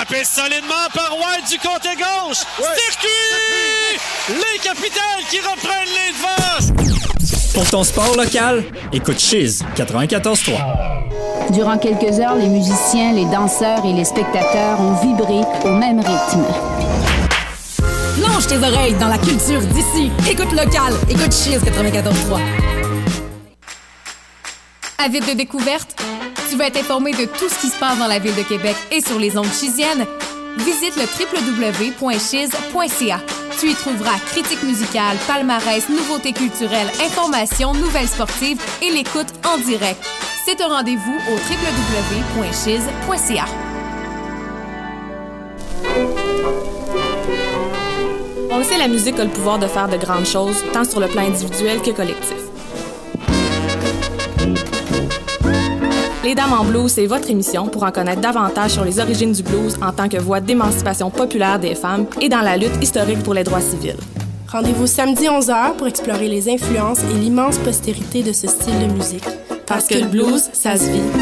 Frappé solidement par White du côté gauche. Ouais. Circuit! Les Capitals qui reprennent les devants. Pour ton sport local, écoute Chiz 94.3. Durant quelques heures, les musiciens, les danseurs et les spectateurs ont vibré au même rythme. Plonge tes oreilles dans la culture d'ici. Écoute local, écoute Chiz 94.3. Avide de découverte? Tu veux être informé de tout ce qui se passe dans la ville de Québec et sur les ondes chiziennes? Visite le www.chiz.ca. Tu y trouveras critiques musicales, palmarès, nouveautés culturelles, informations, nouvelles sportives et l'écoute en direct. C'est un rendez-vous au www.chiz.ca. On le sait, la musique a le pouvoir de faire de grandes choses, tant sur le plan individuel que collectif. Les Dames en blues, c'est votre émission pour en connaître davantage sur les origines du blues en tant que voie d'émancipation populaire des femmes et dans la lutte historique pour les droits civils. Rendez-vous samedi 11h pour explorer les influences et l'immense postérité de ce style de musique. Parce que le blues, ça se vit.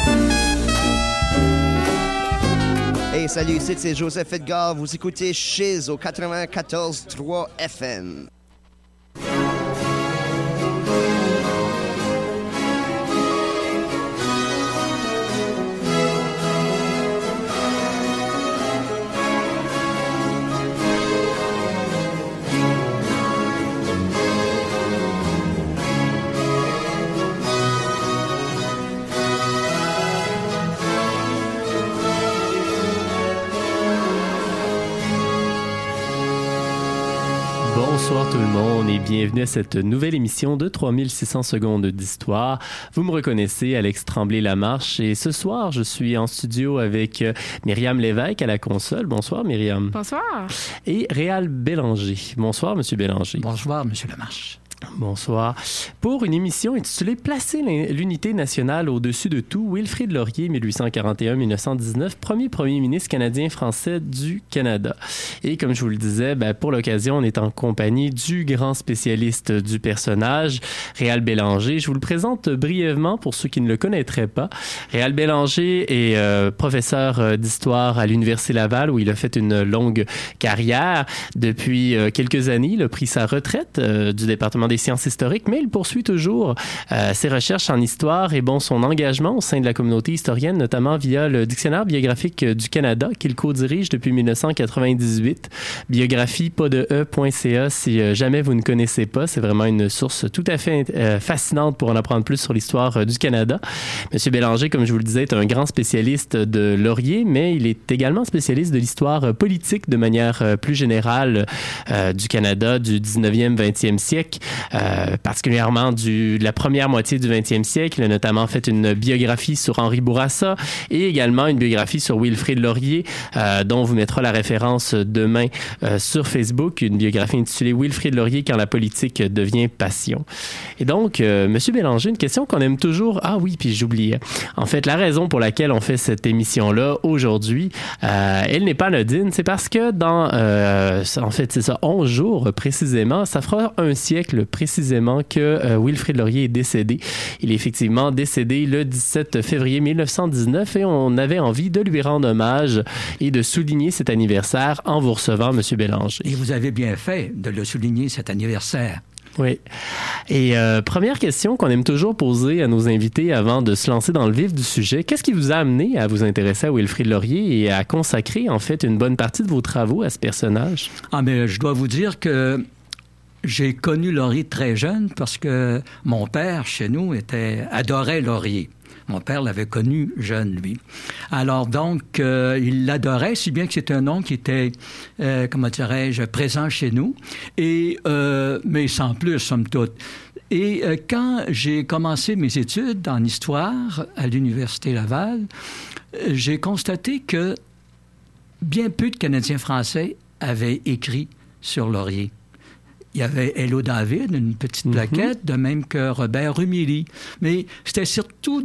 Hey, salut, ici c'est Joseph Edgar. Vous écoutez Chiz au 94.3 FM. Bonsoir tout le monde et bienvenue à cette nouvelle émission de 3600 secondes d'histoire. Vous me reconnaissez, Alex Tremblay-Lamarche, et ce soir, je suis en studio avec Myriam Lévesque à la console. Bonsoir Myriam. Bonsoir. Et Réal Bélanger. Bonsoir Monsieur Bélanger. Bonsoir Monsieur Lamarche. Bonsoir. Pour une émission intitulée « Placer l'unité nationale au-dessus de tout », Wilfrid Laurier, 1841-1919, premier ministre canadien-français du Canada. Et comme je vous le disais, pour l'occasion, on est en compagnie du grand spécialiste du personnage, Réal Bélanger. Je vous le présente brièvement pour ceux qui ne le connaîtraient pas. Réal Bélanger est professeur d'histoire à l'Université Laval, où il a fait une longue carrière. Depuis quelques années, il a pris sa retraite du département des sciences historiques, mais il poursuit toujours ses recherches en histoire et son engagement au sein de la communauté historienne, notamment via le Dictionnaire biographique du Canada qu'il co-dirige depuis 1998. Biographie pas de e.ca si jamais vous ne connaissez pas. C'est vraiment une source tout à fait fascinante pour en apprendre plus sur l'histoire du Canada. Monsieur Bélanger, comme je vous le disais, est un grand spécialiste de Laurier, mais il est également spécialiste de l'histoire politique de manière plus générale du Canada du 19e, 20e siècle. Particulièrement de la première moitié du 20e siècle. Il a notamment fait une biographie sur Henri Bourassa et également une biographie sur Wilfrid Laurier, dont on vous mettra la référence demain sur Facebook, une biographie intitulée Wilfrid Laurier quand la politique devient passion. Et donc, Monsieur Bélanger, une question qu'on aime toujours. Ah oui, puis j'oubliais. En fait, la raison pour laquelle on fait cette émission-là aujourd'hui, elle n'est pas anodine, c'est parce que dans, en fait, c'est ça, 11 jours précisément, ça fera un siècle précisément que Wilfrid Laurier est décédé. Il est effectivement décédé le 17 février 1919 et on avait envie de lui rendre hommage et de souligner cet anniversaire en vous recevant, M. Bélanger. Et vous avez bien fait de le souligner, cet anniversaire. Oui. Et première question qu'on aime toujours poser à nos invités avant de se lancer dans le vif du sujet. Qu'est-ce qui vous a amené à vous intéresser à Wilfrid Laurier et à consacrer en fait une bonne partie de vos travaux à ce personnage? Ah, mais je dois vous dire que j'ai connu Laurier très jeune parce que mon père, chez nous, adorait Laurier. Mon père l'avait connu jeune, lui. Alors donc, il l'adorait, si bien que c'est un nom qui était, comment dirais-je, présent chez nous, et, mais sans plus, somme toute. Et quand j'ai commencé mes études en histoire à l'Université Laval, j'ai constaté que bien peu de Canadiens français avaient écrit sur Laurier. Il y avait Hello David, une petite plaquette, de même que Robert Rumilly. Mais c'était surtout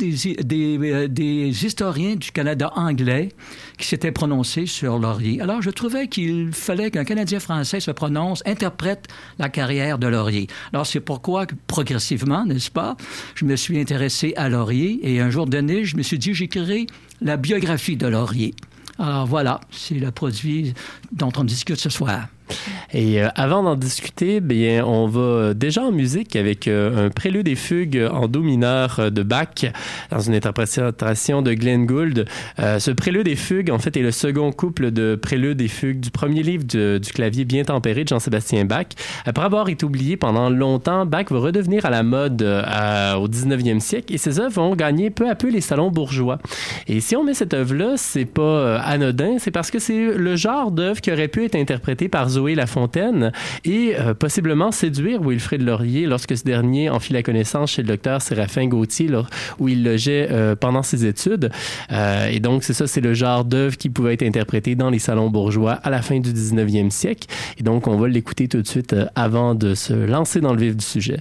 des historiens du Canada anglais qui s'étaient prononcés sur Laurier. Alors, je trouvais qu'il fallait qu'un Canadien français se prononce, interprète la carrière de Laurier. Alors, c'est pourquoi, progressivement, n'est-ce pas, je me suis intéressé à Laurier et un jour donné, je me suis dit, j'écrirai la biographie de Laurier. Alors voilà, c'est le produit dont on discute ce soir. Et avant d'en discuter, bien, on va déjà en musique avec un prélude et fugue en do mineur de Bach dans une interprétation de Glenn Gould. Ce prélude et fugue, en fait, est le second couple de préludes et fugues du premier livre du clavier bien tempéré de Jean-Sébastien Bach. Après avoir été oublié pendant longtemps, Bach va redevenir à la mode au 19e siècle et ses œuvres vont gagner peu à peu les salons bourgeois. Et si on met cette œuvre-là, c'est pas anodin, c'est parce que c'est le genre d'œuvre qui aurait pu être interprétée par Zoé Lafontaine et possiblement séduire Wilfrid Laurier lorsque ce dernier en fit la connaissance chez le docteur Séraphin Gauthier où il logeait pendant ses études. Et donc, c'est ça, c'est le genre d'œuvre qui pouvait être interprétée dans les salons bourgeois à la fin du 19e siècle. Et donc, on va l'écouter tout de suite avant de se lancer dans le vif du sujet.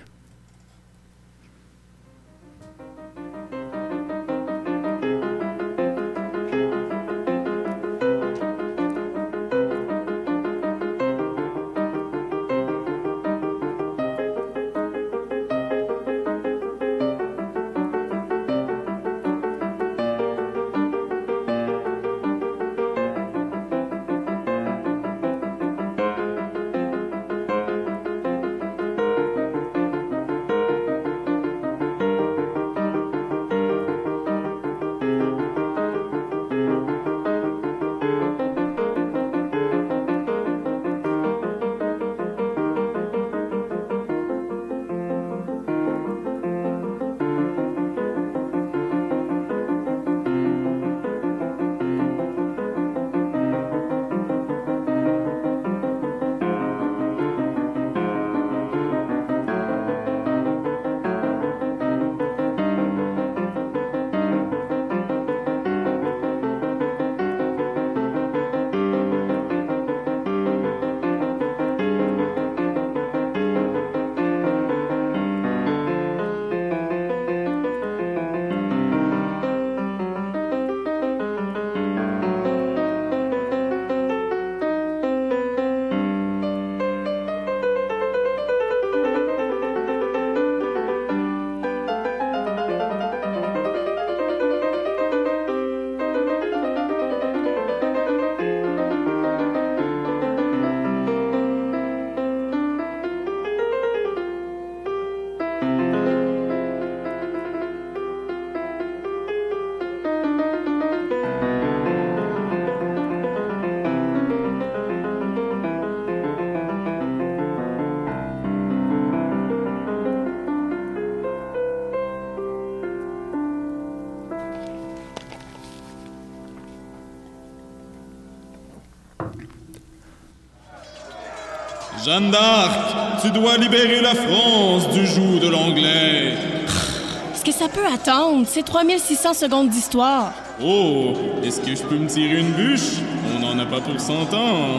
Jeanne d'Arc, tu dois libérer la France du joug de l'anglais. Est-ce que ça peut attendre? C'est 3600 secondes d'histoire. Oh, est-ce que je peux me tirer une bûche? On n'en a pas pour 100 ans.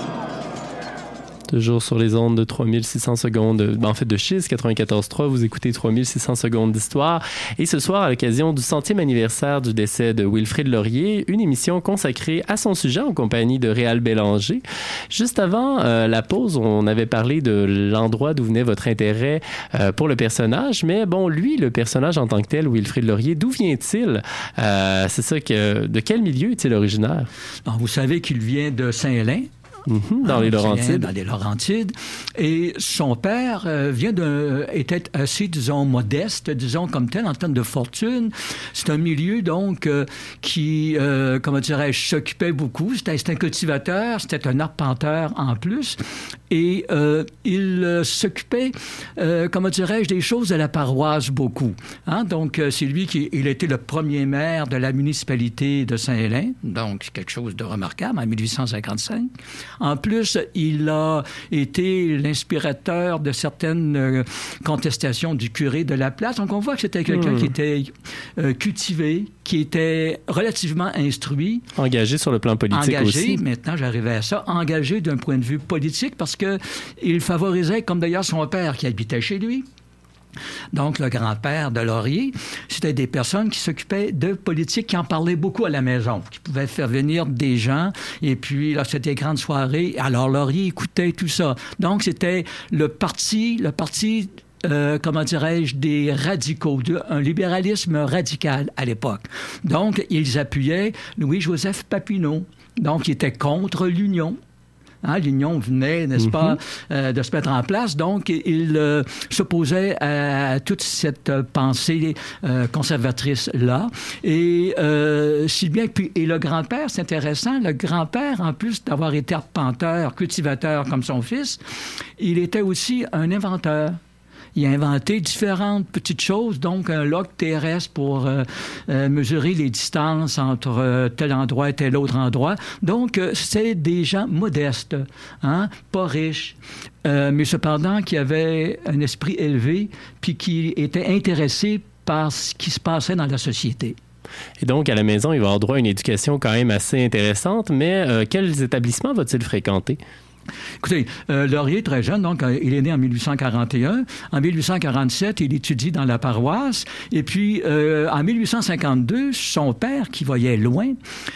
Toujours sur les ondes de 3600 secondes, en fait de Chiz 94.3, vous écoutez 3600 secondes d'histoire. Et ce soir, à l'occasion du 100e anniversaire du décès de Wilfrid Laurier, une émission consacrée à son sujet en compagnie de Réal Bélanger. Juste avant la pause, on avait parlé de l'endroit d'où venait votre intérêt pour le personnage, mais bon, lui, le personnage en tant que tel, Wilfrid Laurier, d'où vient-il? C'est ça que... De quel milieu est-il originaire? Alors, vous savez qu'il vient de Saint-Hélène. Dans les Laurentides. Dans les Laurentides. Et son père était assez, disons, modeste, disons, comme tel, en termes de fortune. C'est un milieu, donc, qui, comment dirais-je, s'occupait beaucoup. C'était un cultivateur, c'était un arpenteur en plus. Et il s'occupait, comment dirais-je, des choses de la paroisse beaucoup. Hein? Donc, c'est lui il était le premier maire de la municipalité de Saint-Hélène. Donc, quelque chose de remarquable en 1855. En plus, il a été l'inspirateur de certaines contestations du curé de la place. Donc, on voit que c'était quelqu'un qui était cultivé, qui était relativement instruit. Engagé sur le plan politique aussi. Maintenant, j'arrivais à ça. Engagé d'un point de vue politique parce qu'il favorisait, comme d'ailleurs son père qui habitait chez lui, donc le grand-père de Laurier, c'était des personnes qui s'occupaient de politique, qui en parlaient beaucoup à la maison, qui pouvaient faire venir des gens, et puis là, c'était des grandes soirées, alors Laurier écoutait tout ça. Donc, c'était le parti comment dirais-je, des radicaux, un libéralisme radical à l'époque. Donc, ils appuyaient Louis-Joseph Papineau. Donc, il était contre l'Union. Hein, l'Union venait, n'est-ce pas, de se mettre en place. Donc, il s'opposait à toute cette pensée conservatrice-là. Et si bien que... Et le grand-père, c'est intéressant, le grand-père, en plus d'avoir été arpenteur, cultivateur comme son fils, il était aussi un inventeur. Il a inventé différentes petites choses, donc un log terrestre pour mesurer les distances entre tel endroit et tel autre endroit. Donc, c'est des gens modestes, hein, pas riches, mais cependant qui avaient un esprit élevé puis qui étaient intéressés par ce qui se passait dans la société. Et donc, à la maison, il va avoir droit à une éducation quand même assez intéressante, mais quels établissements va-t-il fréquenter? Écoutez, Laurier, très jeune, donc, il est né en 1841. En 1847, il étudie dans la paroisse. Et puis, en 1852, son père, qui voyait loin,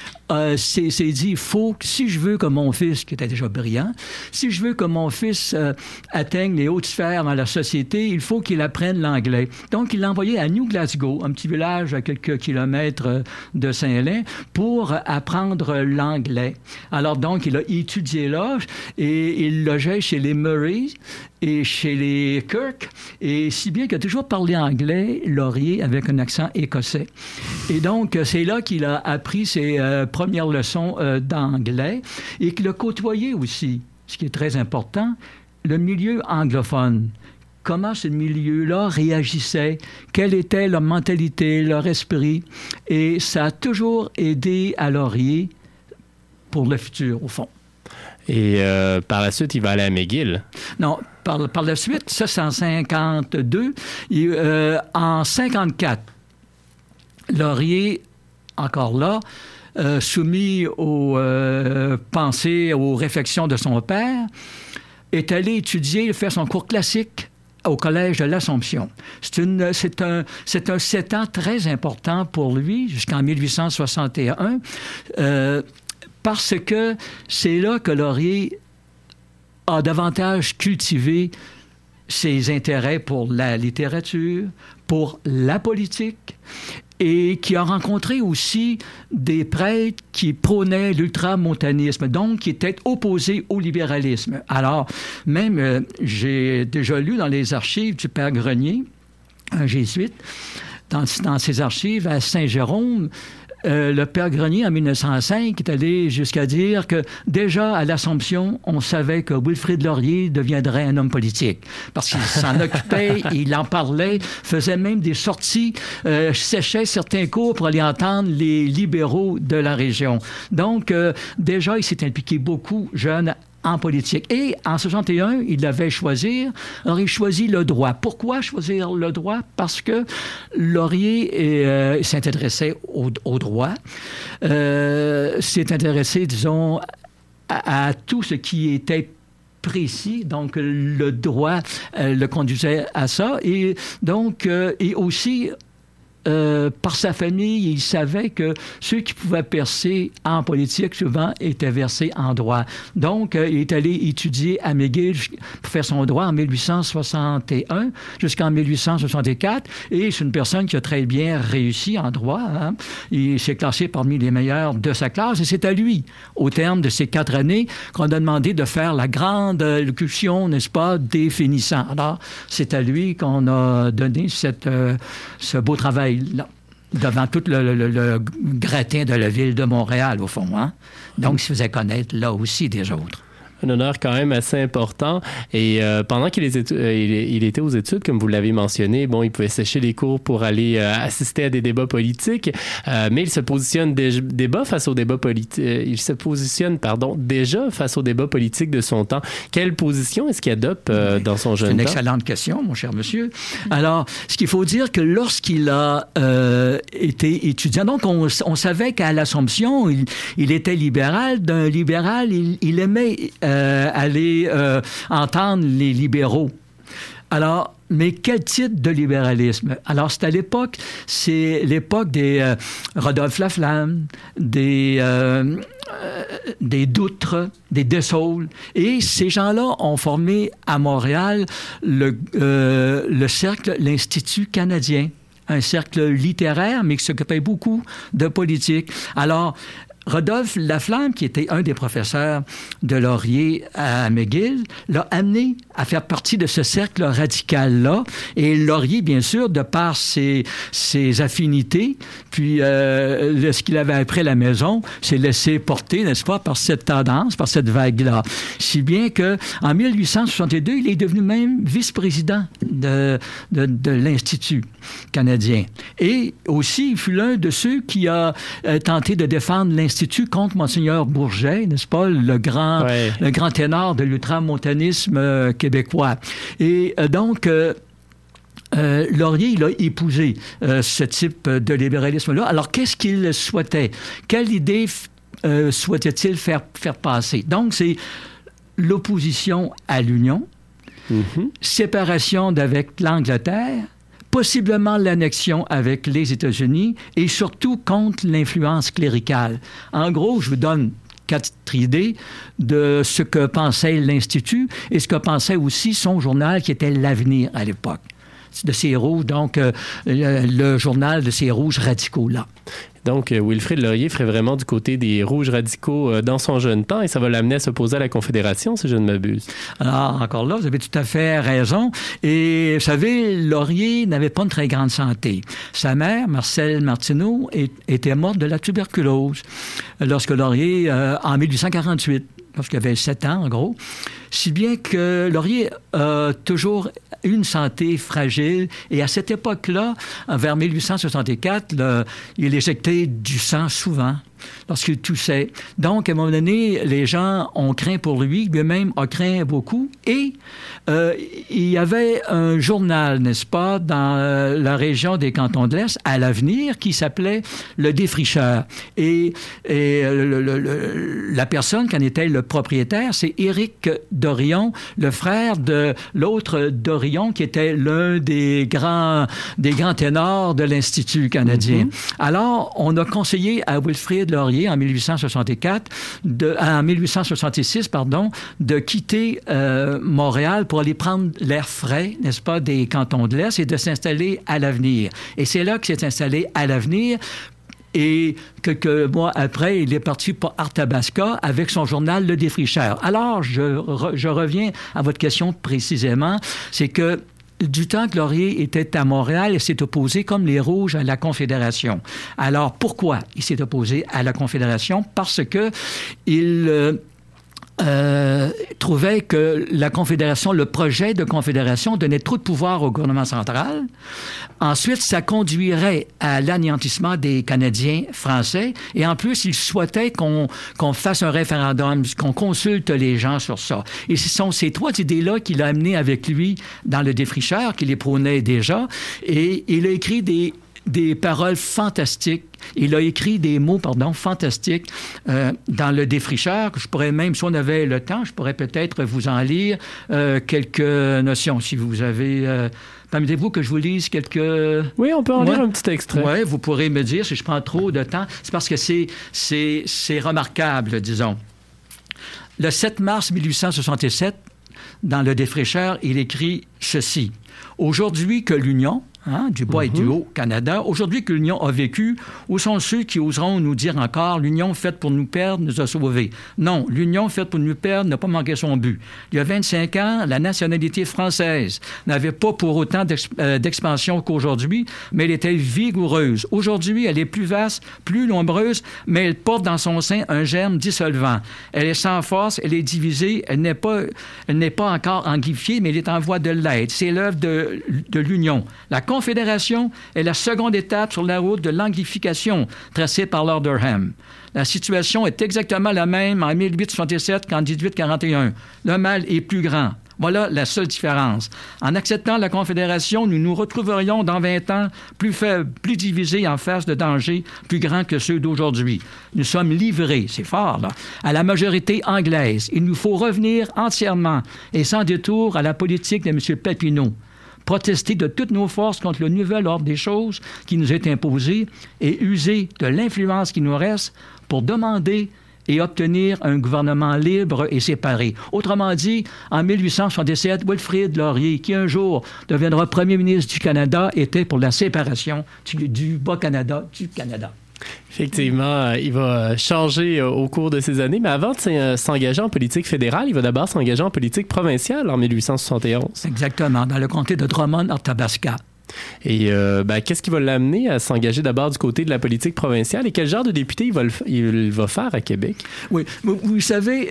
s'est dit, si je veux que mon fils, qui était déjà brillant, si je veux que mon fils atteigne les hautes sphères dans la société, il faut qu'il apprenne l'anglais. Donc, il l'a envoyé à New Glasgow, un petit village à quelques kilomètres de Saint-Hélène, pour apprendre l'anglais. Alors, donc, il a étudié là et il logeait chez les Murray et chez les Kirk, et si bien qu'il a toujours parlé anglais, Laurier, avec un accent écossais. Et donc, c'est là qu'il a appris ses premières leçons d'anglais et qu'il a côtoyé aussi, ce qui est très important, le milieu anglophone. Comment ce milieu-là réagissait, quelle était leur mentalité, leur esprit, et ça a toujours aidé à Laurier pour le futur, au fond. Et par la suite, il va aller à McGill. Non, par la suite, ça c'est en 52. En 54, Laurier, encore là, soumis aux pensées, aux réflexions de son père, est allé étudier, faire son cours classique au Collège de l'Assomption. C'est un 7 ans très important pour lui, jusqu'en 1861, parce que c'est là que Laurier a davantage cultivé ses intérêts pour la littérature, pour la politique, et qui a rencontré aussi des prêtres qui prônaient l'ultramontanisme, donc qui étaient opposés au libéralisme. Alors, même, j'ai déjà lu dans les archives du Père Grenier, un jésuite, dans ses archives à Saint-Jérôme, le Père Grenier, en 1905, est allé jusqu'à dire que déjà à l'Assomption, on savait que Wilfrid Laurier deviendrait un homme politique. Parce qu'il s'en occupait, il en parlait, faisait même des sorties, séchait certains cours pour aller entendre les libéraux de la région. Donc, déjà, il s'est impliqué beaucoup, jeune, en politique. Et en 61, il devait choisir. Alors, il choisit le droit. Pourquoi choisir le droit? Parce que Laurier s'intéressait au droit, s'est intéressé, disons, à tout ce qui était précis, donc le droit le conduisait à ça. Et donc, et aussi... par sa famille, il savait que ceux qui pouvaient percer en politique, souvent, étaient versés en droit. Donc, il est allé étudier à McGill pour faire son droit en 1861 jusqu'en 1864. Et c'est une personne qui a très bien réussi en droit. Hein. Il s'est classé parmi les meilleurs de sa classe. Et c'est à lui, au terme de ces 4 années, qu'on a demandé de faire la grande locution, n'est-ce pas, des finissants. Alors, c'est à lui qu'on a donné ce beau travail là, devant tout le gratin de la ville de Montréal, au fond. Hein? Donc, il se faisait connaître là aussi des autres. Un honneur quand même assez important. Et pendant qu'il était aux études, comme vous l'avez mentionné, bon, il pouvait sécher les cours pour aller assister à des débats politiques, mais il se positionne déjà face aux débats politiques de son temps. Quelle position est-ce qu'il adopte dans son jeune temps? C'est une excellente question, mon cher monsieur. Alors, ce qu'il faut dire que lorsqu'il a été étudiant, donc on savait qu'à l'Assomption, il était libéral. D'un libéral, il aimait aller entendre les libéraux. Alors, mais quel type de libéralisme? Alors, c'est l'époque des Rodolphe Laflamme, des Doutre, des Dessaulles. Et ces gens-là ont formé à Montréal le cercle, l'Institut canadien, un cercle littéraire, mais qui s'occupait beaucoup de politique. Alors, Rodolphe Laflamme, qui était un des professeurs de Laurier à McGill, l'a amené à faire partie de ce cercle radical-là. Et Laurier, bien sûr, de par ses affinités, puis ce qu'il avait appris à la maison, s'est laissé porter, n'est-ce pas, par cette tendance, par cette vague-là. Si bien qu'en 1862, il est devenu même vice-président de l'Institut canadien. Et aussi, il fut l'un de ceux qui a tenté de défendre l'Institut contre Monseigneur Bourget, n'est-ce pas, le grand ténor de l'ultramontanisme québécois. Et donc, Laurier, il a épousé ce type de libéralisme-là. Alors, qu'est-ce qu'il souhaitait? Quelle idée souhaitait-il faire passer? Donc, c'est l'opposition à l'Union, séparation d'avec l'Angleterre, possiblement l'annexion avec les États-Unis et surtout contre l'influence cléricale. En gros, je vous donne 4 idées de ce que pensait l'Institut et ce que pensait aussi son journal qui était l'Avenir à l'époque. De ces rouges, donc le journal de ces rouges radicaux-là. Donc, Wilfrid Laurier ferait vraiment du côté des rouges radicaux dans son jeune temps et ça va l'amener à s'opposer à la Confédération, si je ne m'abuse. Alors, encore là, vous avez tout à fait raison. Et vous savez, Laurier n'avait pas une très grande santé. Sa mère, Marcelle Martineau, était morte de la tuberculose lorsque Laurier, en 1848, lorsqu'il avait 7 ans, en gros, si bien que Laurier a toujours eu une santé fragile. Et à cette époque-là, vers 1864, il éjectait du sang souvent lorsqu'il toussait. Donc, à un moment donné, les gens ont craint pour lui, lui-même a craint beaucoup. Et il y avait un journal, n'est-ce pas, dans la région des Cantons de l'Est, à l'Avenir, qui s'appelait Le Défricheur. Et la personne qui en était le propriétaire, c'est Éric Dorion, le frère de l'autre Dorion, qui était l'un des grands ténors de l'Institut canadien. Alors, on a conseillé à Wilfrid Laurier en 1866, de quitter Montréal pour aller prendre l'air frais, n'est-ce pas, des Cantons de l'Est et de s'installer à l'Avenir. Et c'est là qu'il s'est installé à l'Avenir. Et quelques mois après, il est parti pour Arthabasca avec son journal Le Défricheur. Alors, je reviens à votre question précisément, c'est que du temps que Laurier était à Montréal, il s'est opposé comme les Rouges à la Confédération. Alors, pourquoi il s'est opposé à la Confédération? Parce que il trouvait que la Confédération, le projet de Confédération donnait trop de pouvoir au gouvernement central. Ensuite, ça conduirait à l'anéantissement des Canadiens français. Et en plus, il souhaitait qu'on fasse un référendum, qu'on consulte les gens sur ça. Et ce sont ces 3 idées-là qu'il a amenées avec lui dans Le Défricheur, qu'il les prônait déjà. Et il a écrit des paroles fantastiques. Il a écrit des mots, fantastiques dans Le Défricheur. Je pourrais même, si on avait le temps, je pourrais peut-être vous en lire quelques notions. Si vous avez... permettez-vous que je vous lise quelques... Oui, on peut en lire un petit extrait. Oui, vous pourrez me dire si je prends trop de temps. C'est parce que c'est remarquable, disons. Le 7 mars 1867, dans Le Défricheur, il écrit ceci. « Aujourd'hui que l'Union... » du bas et du haut, Canada. Aujourd'hui que l'Union a vécu, où sont ceux qui oseront nous dire encore « L'Union faite pour nous perdre nous a sauvés ». Non, l'Union faite pour nous perdre n'a pas manqué son but. Il y a 25 ans, la nationalité française n'avait pas pour autant d'expansion qu'aujourd'hui, mais elle était vigoureuse. Aujourd'hui, elle est plus vaste, plus nombreuse, mais elle porte dans son sein un germe dissolvant. Elle est sans force, elle est divisée, elle n'est pas encore anguifiée, mais elle est en voie de l'être. C'est l'œuvre de l'Union. La Confédération est la seconde étape sur la route de l'anglification tracée par Lord Durham. La situation est exactement la même en 1867 qu'en 1841. Le mal est plus grand. Voilà la seule différence. En acceptant la Confédération, nous nous retrouverions dans 20 ans plus faibles, plus divisés en face de dangers plus grands que ceux d'aujourd'hui. Nous sommes livrés, c'est fort, là, à la majorité anglaise. Il nous faut revenir entièrement et sans détour à la politique de M. Papineau. Protester de toutes nos forces contre le nouvel ordre des choses qui nous est imposé et user de l'influence qui nous reste pour demander et obtenir un gouvernement libre et séparé. Autrement dit, en 1877, Wilfrid Laurier, qui un jour deviendra premier ministre du Canada, était pour la séparation du Bas-Canada du Canada. Effectivement, il va changer au cours de ces années, mais avant de s'engager en politique fédérale, il va d'abord s'engager en politique provinciale en 1871. Exactement, dans le comté de Drummond-Arthabasca. Et qu'est-ce qui va l'amener à s'engager d'abord du côté de la politique provinciale et quel genre de député il va faire à Québec? Oui, vous savez,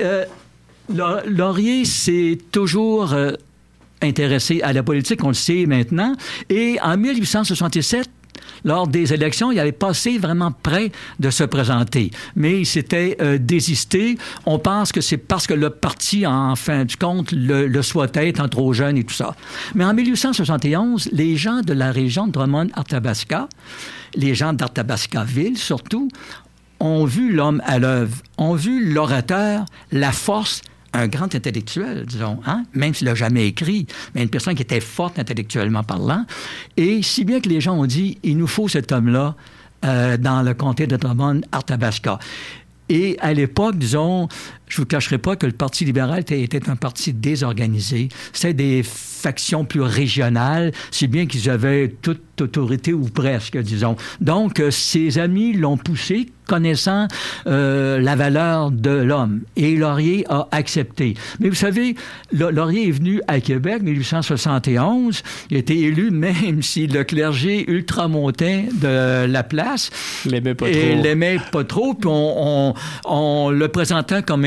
Laurier s'est toujours intéressé à la politique, on le sait maintenant, et en 1867, lors des élections, il avait passé vraiment près de se présenter. Mais il s'était désisté. On pense que c'est parce que le parti, en fin de compte, le souhaitait étant trop jeune et tout ça. Mais en 1871, les gens de la région de Drummond-Arthabasca, les gens d'Arthabasca-Ville surtout, ont vu l'homme à l'œuvre, ont vu l'orateur, la force, un grand intellectuel, disons, hein? Même s'il n'a jamais écrit, mais une personne qui était forte intellectuellement parlant. Et si bien que les gens ont dit, il nous faut cet homme-là dans le comté de Drummond-Arthabasca. Et à l'époque, disons, je ne vous cacherai pas que le Parti libéral était un parti désorganisé. C'était des factions plus régionales, si bien qu'ils avaient toute autorité, ou presque, disons. Donc, ses amis l'ont poussé, connaissant la valeur de l'homme. Et Laurier a accepté. Mais vous savez, Laurier est venu à Québec en 1871. Il a été élu, même si le clergé ultramontain de la place l'aimait pas trop. Puis on le présentait comme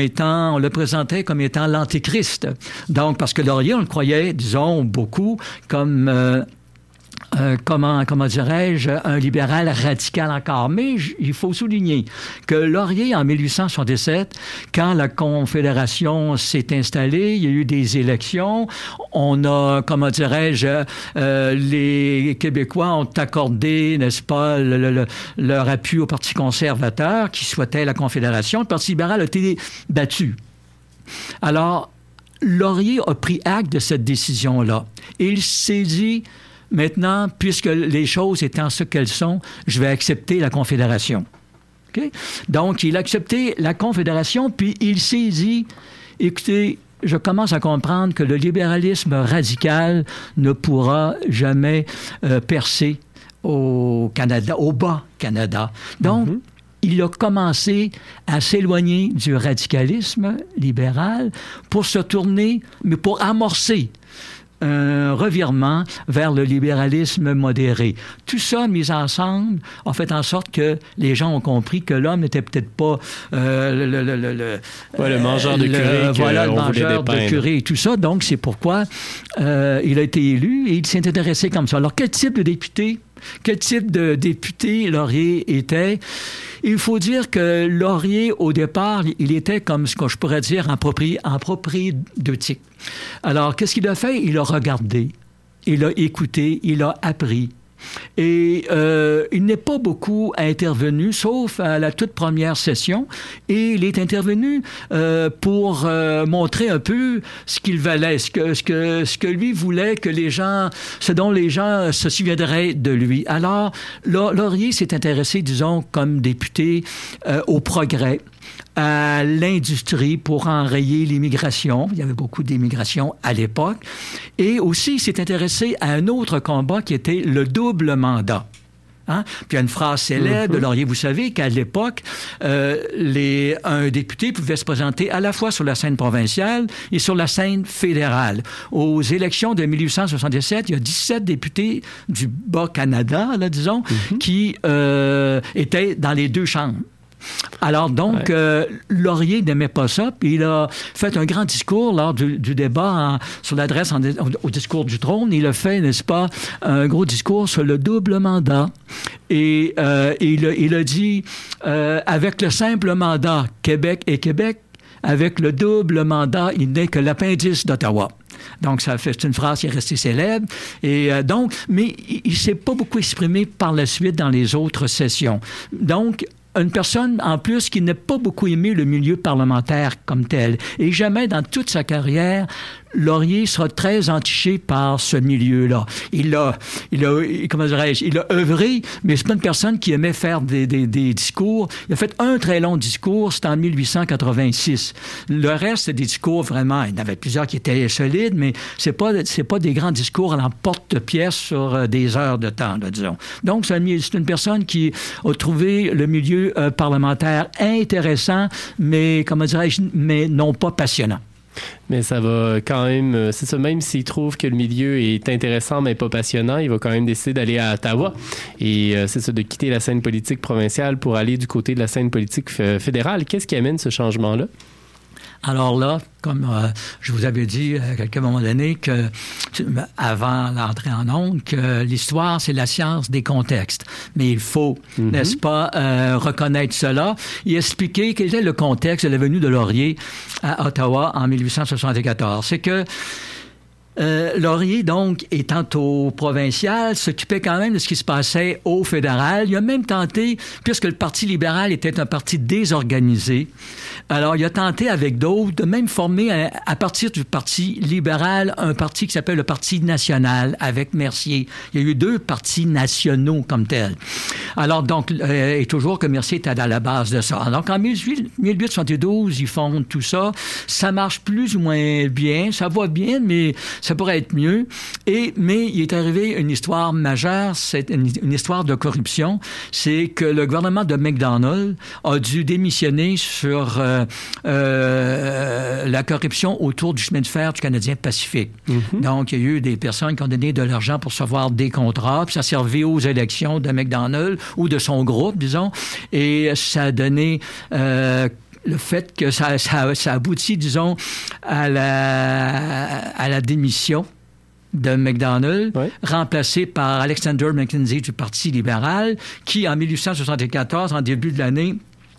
étant l'antéchrist. Donc, parce que Laurier, on le croyait, disons, beaucoup comme... comment dirais-je, un libéral radical encore. Mais il faut souligner que Laurier, en 1867, quand la Confédération s'est installée, il y a eu des élections, on a, comment dirais-je, les Québécois ont accordé, n'est-ce pas, leur appui au Parti conservateur qui souhaitait la Confédération. Le Parti libéral a été battu. Alors, Laurier a pris acte de cette décision-là. Et il s'est dit... Maintenant, puisque les choses étant ce qu'elles sont, je vais accepter la Confédération. Okay? Donc, il a accepté la Confédération, puis il s'est dit, écoutez, je commence à comprendre que le libéralisme radical ne pourra jamais percer au Canada, au Bas-Canada. Donc, il a commencé à s'éloigner du radicalisme libéral pour se tourner, mais pour amorcer un revirement vers le libéralisme modéré. Tout ça mis ensemble a fait en sorte que les gens ont compris que l'homme n'était peut-être pas le mangeur de curé. Voilà, le mangeur de curé et tout ça. Donc, c'est pourquoi il a été élu et il s'est intéressé comme ça. Alors, quel type de député Laurier était? Il faut dire que Laurier, au départ, il était comme ce que je pourrais dire en propédeutique. Alors, qu'est-ce qu'il a fait? Il a regardé, il a écouté, il a appris. Et il n'est pas beaucoup intervenu, sauf à la toute première session. Et il est intervenu pour montrer un peu ce qu'il valait, ce que lui voulait que les gens, ce dont les gens se souviendraient de lui. Alors, Laurier s'est intéressé, disons, comme député au progrès, à l'industrie pour enrayer l'immigration. Il y avait beaucoup d'immigration à l'époque. Et aussi, il s'est intéressé à un autre combat qui était le double mandat. Hein? Puis il y a une phrase célèbre de Laurier. Vous savez qu'à l'époque, un député pouvait se présenter à la fois sur la scène provinciale et sur la scène fédérale. Aux élections de 1877, il y a 17 députés du Bas-Canada, là, disons, qui étaient dans les deux chambres. Alors donc, Laurier n'aimait pas ça, puis il a fait un grand discours lors du débat sur l'adresse au discours du trône. Il a fait, n'est-ce pas, un gros discours sur le double mandat. Et il a dit, avec le simple mandat Québec et Québec, avec le double mandat, il n'est que l'appendice d'Ottawa. Donc, c'est une phrase qui est restée célèbre. Et donc, mais il ne s'est pas beaucoup exprimé par la suite dans les autres sessions. Donc, une personne, en plus, qui n'a pas beaucoup aimé le milieu parlementaire comme tel. Et jamais, dans toute sa carrière, Laurier sera très entiché par ce milieu-là. Il a œuvré, mais c'est pas une personne qui aimait faire des discours. Il a fait un très long discours, c'était en 1886. Le reste, c'est des discours vraiment, il y en avait plusieurs qui étaient solides, mais c'est pas des grands discours à l'emporte-pièce sur des heures de temps, là, disons. Donc, c'est une personne qui a trouvé le milieu parlementaire intéressant, mais, mais non pas passionnant. Mais ça va quand même, c'est ça, même s'il trouve que le milieu est intéressant mais pas passionnant, il va quand même décider d'aller à Ottawa. Et c'est ça, de quitter la scène politique provinciale pour aller du côté de la scène politique fédérale. Qu'est-ce qui amène ce changement-là? Alors là, comme je vous avais dit à quelques moments donné, que avant l'entrée en ondes, que l'histoire, c'est la science des contextes. Mais il faut, n'est-ce pas, reconnaître cela et expliquer quel était le contexte de la venue de Laurier à Ottawa en 1874. C'est que Laurier, donc, étant au provincial, s'occupait quand même de ce qui se passait au fédéral. Il a même tenté, puisque le Parti libéral était un parti désorganisé, alors il a tenté avec d'autres de même former, à partir du Parti libéral, un parti qui s'appelle le Parti national, avec Mercier. Il y a eu 2 partis nationaux comme tels. Alors, donc, et toujours que Mercier était à la base de ça. Donc, en 1872, ils fondent tout ça. Ça marche plus ou moins bien. Ça va bien, mais ça pourrait être mieux. Mais il est arrivé une histoire majeure, c'est une histoire de corruption. C'est que le gouvernement de McDonald a dû démissionner sur la corruption autour du chemin de fer du Canadien Pacifique. Donc, il y a eu des personnes qui ont donné de l'argent pour recevoir des contrats, puis ça servait aux élections de McDonald ou de son groupe, disons, et ça a donné le fait que ça aboutit, disons, à la démission de McDonald, remplacé par Alexander Mackenzie du Parti libéral, qui, en 1874, en début de l'année,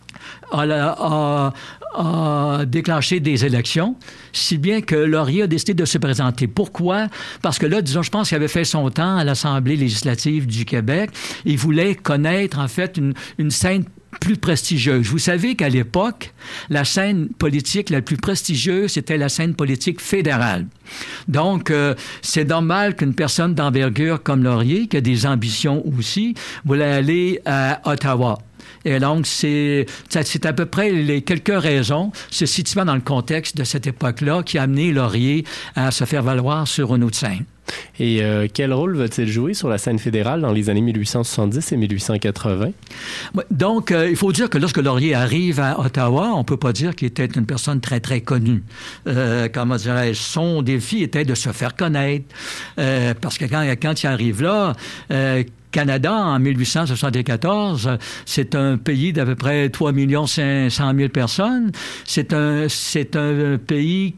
a déclenché des élections, si bien que Laurier a décidé de se présenter. Pourquoi? Parce que là, disons, je pense qu'il avait fait son temps à l'Assemblée législative du Québec. Il voulait connaître, en fait, une scène plus prestigieuse. Vous savez qu'à l'époque, la scène politique la plus prestigieuse, c'était la scène politique fédérale. Donc, c'est normal qu'une personne d'envergure comme Laurier, qui a des ambitions aussi, voulait aller à Ottawa. Et donc, c'est à peu près les quelques raisons se situant dans le contexte de cette époque-là qui a amené Laurier à se faire valoir sur une autre scène. Et quel rôle va-t-il jouer sur la scène fédérale dans les années 1870 et 1880? Donc, il faut dire que lorsque Laurier arrive à Ottawa, on ne peut pas dire qu'il était une personne très, très connue. Comment dirais-je? Son défi était de se faire connaître. Parce que quand il arrive là, Canada, en 1874, c'est un pays d'à peu près 3 500 000 personnes. C'est un pays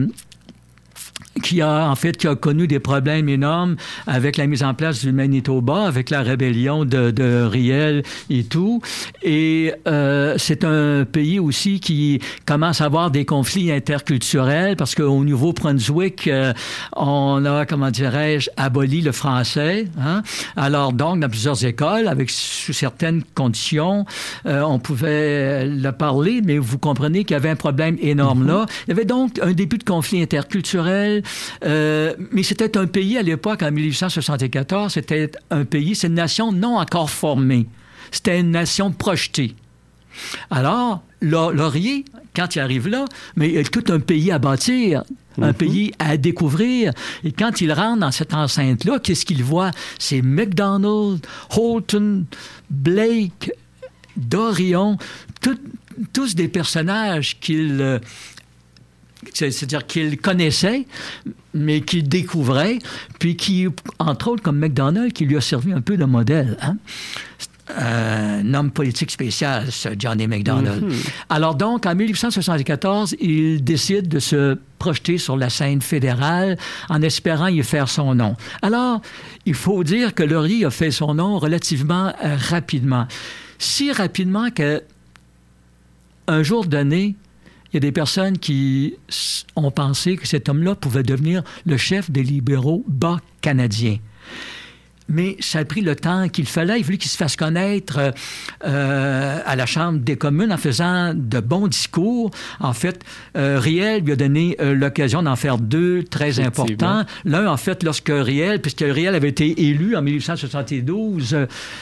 qui a connu des problèmes énormes avec la mise en place du Manitoba, avec la rébellion de Riel et tout. Et c'est un pays aussi qui commence à avoir des conflits interculturels parce qu'au Nouveau-Brunswick, on a, comment dirais-je, aboli le français. Hein? Alors donc, dans plusieurs écoles, sous certaines conditions, on pouvait le parler, mais vous comprenez qu'il y avait un problème énorme là. Il y avait donc un début de conflit interculturel. Mais c'était un pays à l'époque, en 1874, c'est une nation non encore formée. C'était une nation projetée. Alors, Laurier, quand il arrive là, mais il y a tout un pays à bâtir, un pays à découvrir. Et quand il rentre dans cette enceinte-là, qu'est-ce qu'il voit? C'est McDonald, Holton, Blake, Dorion, tous des personnages c'est-à-dire qu'il connaissait, mais qu'il découvrait, puis qui, entre autres, comme McDonald, qui lui a servi un peu de modèle. Hein? Un homme politique spécial, ce Johnny McDonald. Alors donc, en 1874, il décide de se projeter sur la scène fédérale en espérant y faire son nom. Alors, il faut dire que Laurier a fait son nom relativement rapidement. Si rapidement qu'un jour donné, il y a des personnes qui ont pensé que cet homme-là pouvait devenir le chef des libéraux bas canadiens. Mais ça a pris le temps qu'il fallait. Il a fallu qu'il se fasse connaître à la Chambre des communes en faisant de bons discours. En fait, Riel lui a donné l'occasion d'en faire deux très importants. L'un, en fait, lorsque Riel, puisque Riel avait été élu en 1872,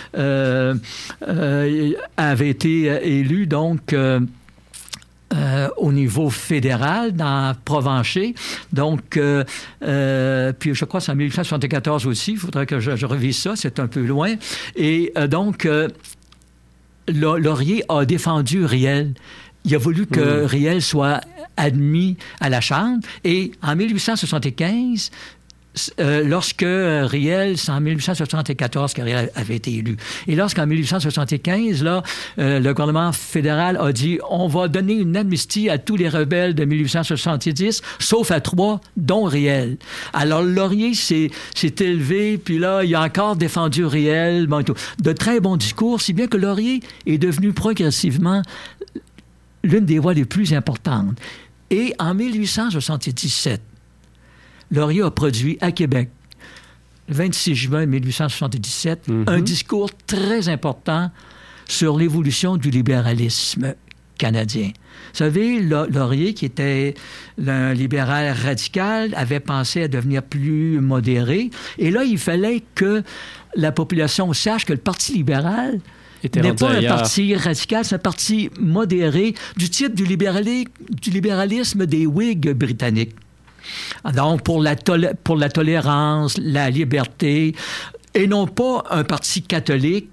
avait été élu, donc... au niveau fédéral, dans Provencher. Donc, puis je crois que c'est en 1874 aussi. Il faudrait que je revise ça, c'est un peu loin. Et donc, Laurier a défendu Riel. Il a voulu que Riel soit admis à la Chambre. Et en 1875... lorsque Riel, c'est en 1874 que Riel avait été élu. Et lorsqu'en 1875, là, le gouvernement fédéral a dit on va donner une amnistie à tous les rebelles de 1870, sauf à 3, dont Riel. Alors Laurier s'est élevé, puis là, il a encore défendu Riel. Bon, de très bons discours, si bien que Laurier est devenu progressivement l'une des voix les plus importantes. Et en 1877, Laurier a produit à Québec, le 26 juin 1877, un discours très important sur l'évolution du libéralisme canadien. Vous savez, Laurier, qui était un libéral radical, avait pensé à devenir plus modéré. Et là, il fallait que la population sache que le Parti libéral n'est pas un parti radical, c'est un parti modéré du type du libéralisme des Whigs britanniques. Donc, pour la tolérance, la liberté, et non pas un parti catholique,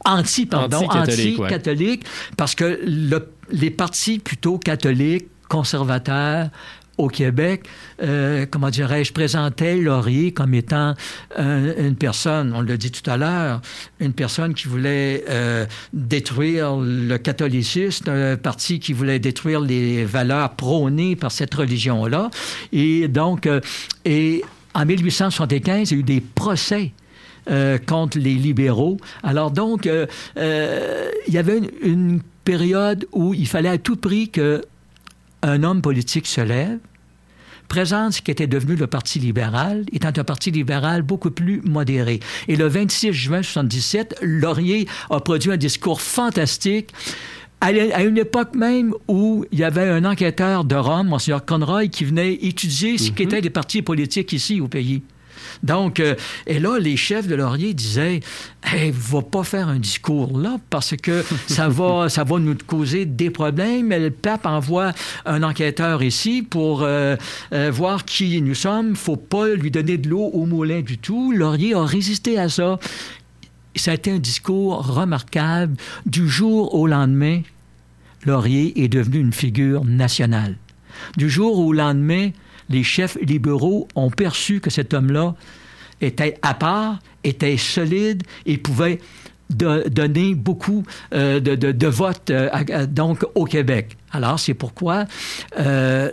anti-catholique, parce que les partis plutôt catholiques, conservateurs, au Québec, comment dirais-je, présentaient Laurier comme étant une personne, on l'a dit tout à l'heure, une personne qui voulait détruire le catholicisme, un parti qui voulait détruire les valeurs prônées par cette religion-là. Et donc, en 1875, il y a eu des procès contre les libéraux. Alors donc, il y avait une période où il fallait à tout prix que un homme politique se lève, présente ce qui était devenu le Parti libéral, étant un parti libéral beaucoup plus modéré. Et le 26 juin 1977, Laurier a produit un discours fantastique à une époque même où il y avait un enquêteur de Rome, Monseigneur Conroy, qui venait étudier ce qu'étaient les partis politiques ici au pays. Donc, et là, les chefs de Laurier disaient « Hey, va pas faire un discours là, parce que ça va nous causer des problèmes. » Le pape envoie un enquêteur ici pour voir qui nous sommes. Faut pas lui donner de l'eau au moulin du tout. Laurier a résisté à ça. Ça a été un discours remarquable. Du jour au lendemain, Laurier est devenu une figure nationale. Du jour au lendemain, les chefs libéraux ont perçu que cet homme-là était à part, était solide et pouvait donner beaucoup de votes donc au Québec. Alors, c'est pourquoi en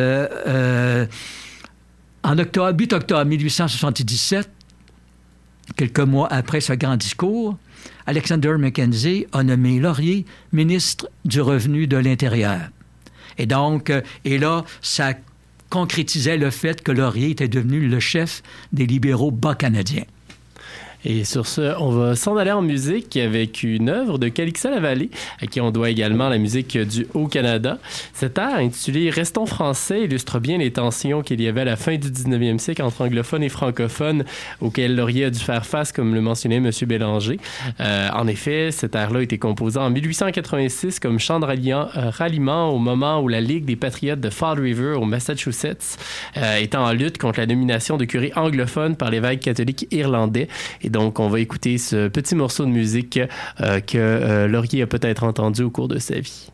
8 octobre 1877, quelques mois après ce grand discours, Alexander Mackenzie a nommé Laurier ministre du Revenu de l'Intérieur. Et donc, et là, ça concrétisait le fait que Laurier était devenu le chef des libéraux bas canadiens. Et sur ce, on va s'en aller en musique avec une œuvre de Calixa Lavallée, à qui on doit également la musique du Haut-Canada. Cet air, intitulé « Restons français », illustre bien les tensions qu'il y avait à la fin du 19e siècle entre anglophones et francophones, auxquelles Laurier a dû faire face, comme le mentionnait M. Bélanger. En effet, cet air-là a été composé en 1886 comme chant de ralliement au moment où la Ligue des patriotes de Fall River, au Massachusetts, était en lutte contre la nomination de curés anglophones par l'évêque catholique irlandais. Et donc, on va écouter ce petit morceau de musique que Laurier a peut-être entendu au cours de sa vie.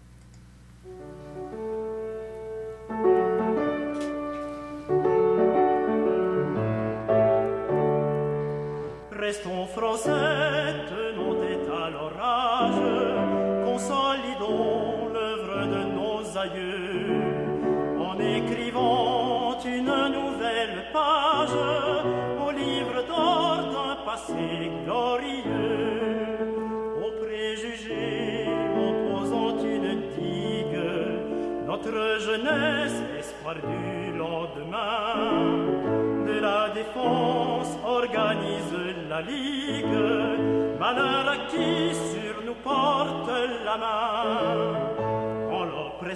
Restons français, tenons tête à l'orage, consolidons l'œuvre de nos aïeux, en écrivant une nouvelle page au livre d'or d'un passé glorieux, aux préjugés opposant une digue, notre notre jeunesse, espoir du lendemain. De la défense organise la Ligue, malheur à qui sur nous porte la main. Quand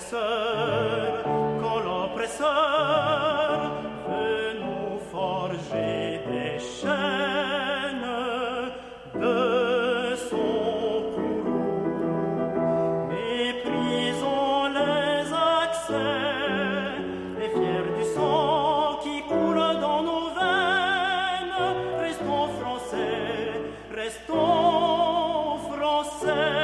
l'oppresseur veut nous forger des chaînes de son courroux, méprisons les accès et fiers du sang qui coule dans nos veines. Restons français, restons français.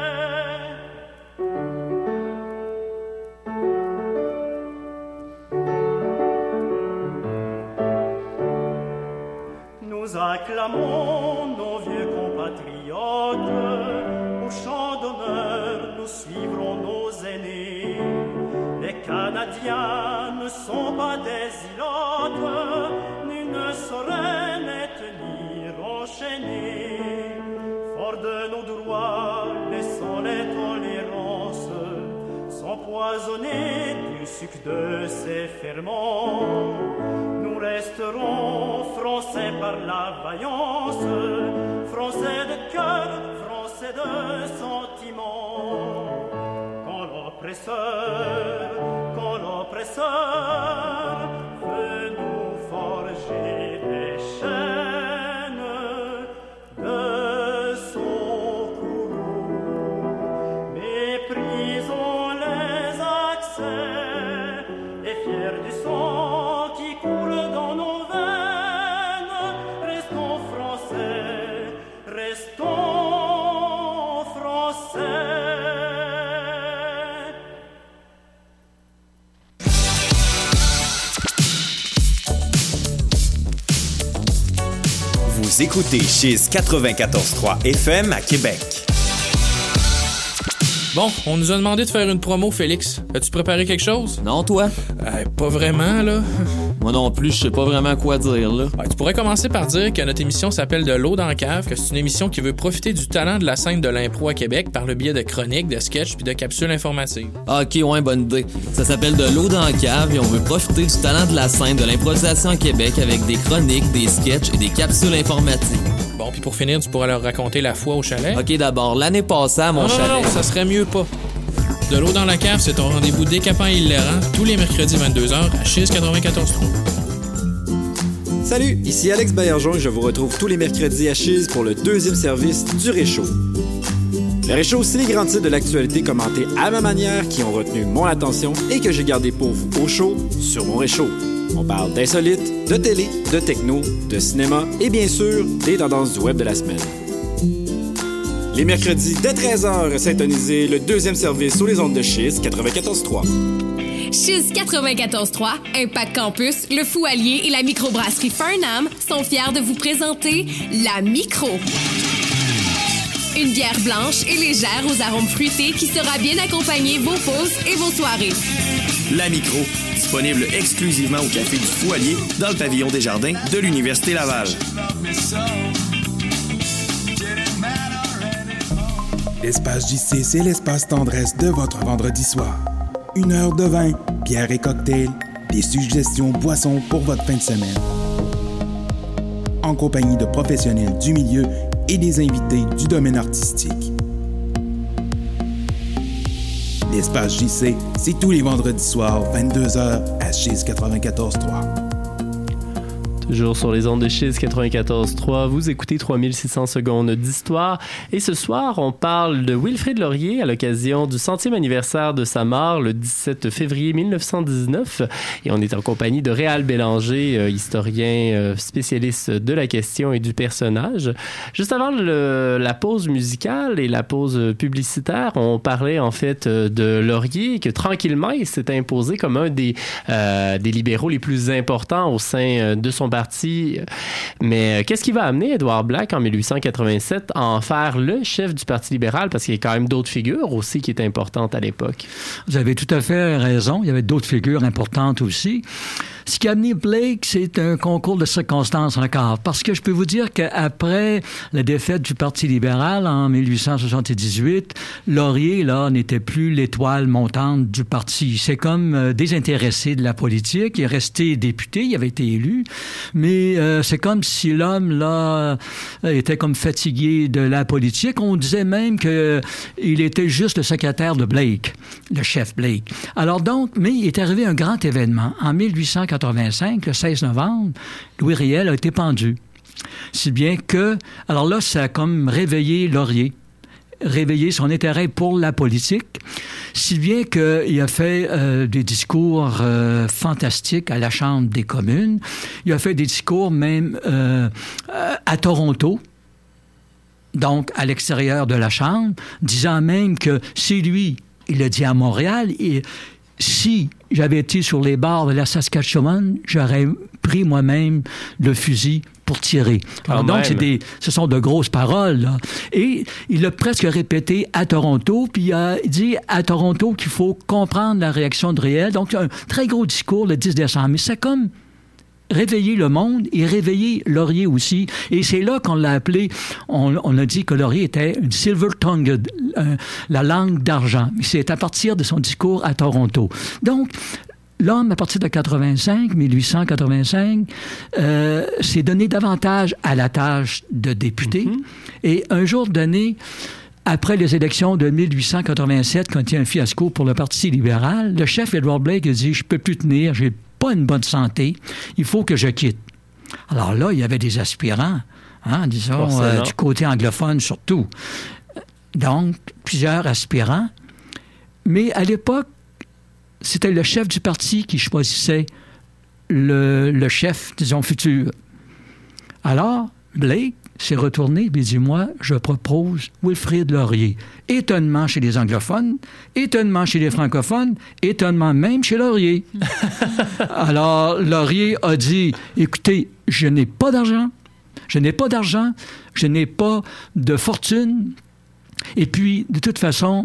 Nous acclamons nos vieux compatriotes, au chant d'honneur nous suivrons nos aînés. Les Canadiens ne sont pas des ilotes, nul ne saurait les tenir enchaînés. Fort de nos droits, laissons les tolérances s'empoisonner du sucre de ces ferments. Nous resterons français par la vaillance, français de cœur, français de sentiment. Quand l'oppresseur veut nous forger des chaînes de son courroux, méprisons les accès et fiers du sang qui coule dans nos veines. Restons français, restons français. Vous écoutez Chiz 94.3 FM à Québec. Bon, on nous a demandé de faire une promo, Félix. As-tu préparé quelque chose? Non, toi? Pas vraiment, là. Moi non plus, je sais pas vraiment quoi dire, là. Tu pourrais commencer par dire que notre émission s'appelle De l'eau dans la cave, que c'est une émission qui veut profiter du talent de la scène de l'impro à Québec par le biais de chroniques, de sketchs puis de capsules informatives. Ah, ok, ouais, bonne idée. Ça s'appelle De l'eau dans la cave et on veut profiter du talent de la scène de l'improvisation à Québec avec des chroniques, des sketchs et des capsules informatives. Bon, puis pour finir, tu pourras leur raconter la fois au chalet. Ok, d'abord, l'année passée à mon chalet. Non, ça serait mieux pas. De l'eau dans la cave, c'est ton rendez-vous décapant et hilarant tous les mercredis 22h à Chiz 94.3. Salut, ici Alex Baillargeon et je vous retrouve tous les mercredis à Chiz pour le deuxième service du Réchaud. Le Réchaud, c'est les grands titres de l'actualité commentés à ma manière qui ont retenu mon attention et que j'ai gardé pour vous au chaud sur mon Réchaud. On parle d'insolites, de télé, de techno, de cinéma et bien sûr des tendances du web de la semaine. Les mercredis dès 13h, syntonisez le deuxième service sur les ondes de Chiz 94.3. Chiz 94.3, Impact Campus, le Fou Allier et la microbrasserie Farnham sont fiers de vous présenter La Micro. Une bière blanche et légère aux arômes fruités qui saura bien accompagner vos pauses et vos soirées. La Micro, disponible exclusivement au Café du Fou Allier dans le pavillon des Jardins de l'Université Laval. L'espace JC, c'est l'espace tendresse de votre vendredi soir. 1 heure de vin, bière et cocktails, des suggestions boissons pour votre fin de semaine. En compagnie de professionnels du milieu et des invités du domaine artistique. L'espace JC, c'est tous les vendredis soirs, 22h à Chiz 94.3. Toujours sur les ondes de Chiz 94.3, vous écoutez 3600 secondes d'histoire. Et ce soir, on parle de Wilfrid Laurier à l'occasion du 100e anniversaire de sa mort, le 17 février 1919. Et on est en compagnie de Réal Bélanger, historien spécialiste de la question et du personnage. Juste avant la pause musicale et la pause publicitaire, on parlait en fait de Laurier, que tranquillement, il s'est imposé comme un des libéraux les plus importants au sein de son parti. Mais qu'est-ce qui va amener Édouard Black en 1887 à en faire le chef du Parti libéral? Parce qu'il y a quand même d'autres figures aussi qui étaient importantes à l'époque. Vous avez tout à fait raison. Il y avait d'autres figures importantes aussi. Ce qui a amené Blake, c'est un concours de circonstances encore. Parce que je peux vous dire qu'après la défaite du Parti libéral en 1878, Laurier, là, n'était plus l'étoile montante du parti. C'est comme désintéressé de la politique. Il est resté député, il avait été élu. Mais c'est comme si l'homme, là, était comme fatigué de la politique. On disait même qu'il était juste le secrétaire de Blake, le chef Blake. Alors donc, mais il est arrivé un grand événement. En 1885, le 16 novembre, Louis Riel a été pendu. Si bien que, alors là, ça a comme réveillé Laurier, réveillé son intérêt pour la politique, si bien qu'il a fait des discours fantastiques à la Chambre des communes. Il a fait des discours même à Toronto, donc à l'extérieur de la Chambre, disant même que c'est lui, il l'a dit à Montréal, et si j'avais été sur les bords de la Saskatchewan, j'aurais pris moi-même le fusil pour tirer. Alors donc, ce sont de grosses paroles, là. Et il a presque répété à Toronto, puis il a dit à Toronto qu'il faut comprendre la réaction de Riel. Donc, un très gros discours le 10 décembre. Mais c'est comme réveiller le monde et réveiller Laurier aussi. Et c'est là qu'on l'a appelé, on a dit que Laurier était une silver-tongued, la langue d'argent. C'est à partir de son discours à Toronto. Donc, l'homme, à partir de 1885, s'est donné davantage à la tâche de député. Et un jour donné, après les élections de 1887, quand il y a un fiasco pour le Parti libéral, le chef Edward Blake a dit « Je ne peux plus tenir, j'ai pas une bonne santé, il faut que je quitte. » Alors là, il y avait des aspirants, disons, du côté anglophone surtout. Donc, plusieurs aspirants. Mais à l'époque, c'était le chef du parti qui choisissait le chef, disons, futur. Alors, Blake s'est retourné et dit « Moi, je propose Wilfrid Laurier. » Étonnement chez les anglophones, étonnement chez les francophones, étonnement même chez Laurier. Alors, Laurier a dit « Écoutez, je n'ai pas d'argent, je n'ai pas de fortune, et puis, de toute façon,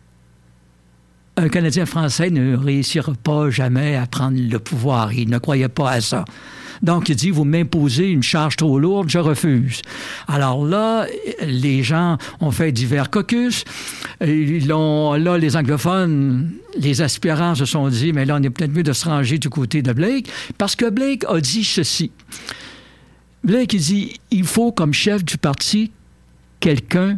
un Canadien français ne réussira pas jamais à prendre le pouvoir. Il ne croyait pas à ça. Donc, il dit, vous m'imposez une charge trop lourde, je refuse. Alors là, les gens ont fait divers caucus. Là, les anglophones, les aspirants se sont dit, mais là, on est peut-être mieux de se ranger du côté de Blake, parce que Blake a dit ceci. Blake, il dit, il faut comme chef du parti quelqu'un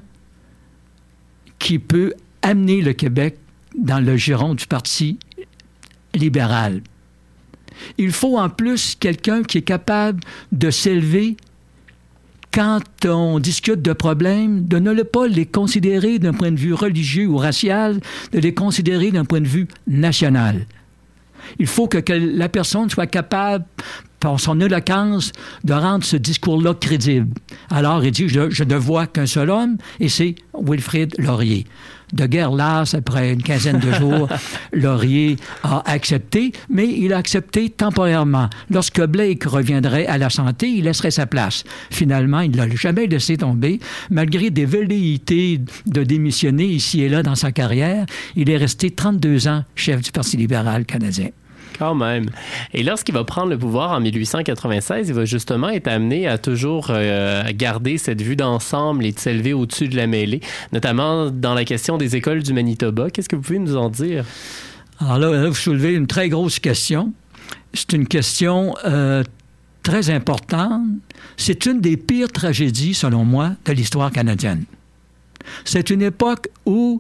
qui peut amener le Québec dans le giron du Parti libéral. Il faut en plus quelqu'un qui est capable de s'élever quand on discute de problèmes, de ne pas les considérer d'un point de vue religieux ou racial, de les considérer d'un point de vue national. Il faut que la personne soit capable, par son éloquence, de rendre ce discours-là crédible. Alors, il dit, je ne vois qu'un seul homme, et c'est Wilfrid Laurier. De guerre lasse, après une quinzaine de jours, Laurier a accepté, mais il a accepté temporairement. Lorsque Blake reviendrait à la santé, il laisserait sa place. Finalement, il ne l'a jamais laissé tomber. Malgré des velléités de démissionner ici et là dans sa carrière, il est resté 32 ans chef du Parti libéral canadien. Quand même. Et lorsqu'il va prendre le pouvoir en 1896, il va justement être amené à toujours garder cette vue d'ensemble et de s'élever au-dessus de la mêlée, notamment dans la question des écoles du Manitoba. Qu'est-ce que vous pouvez nous en dire? Alors là, vous soulevez une très grosse question. C'est une question très importante. C'est une des pires tragédies, selon moi, de l'histoire canadienne. C'est une époque où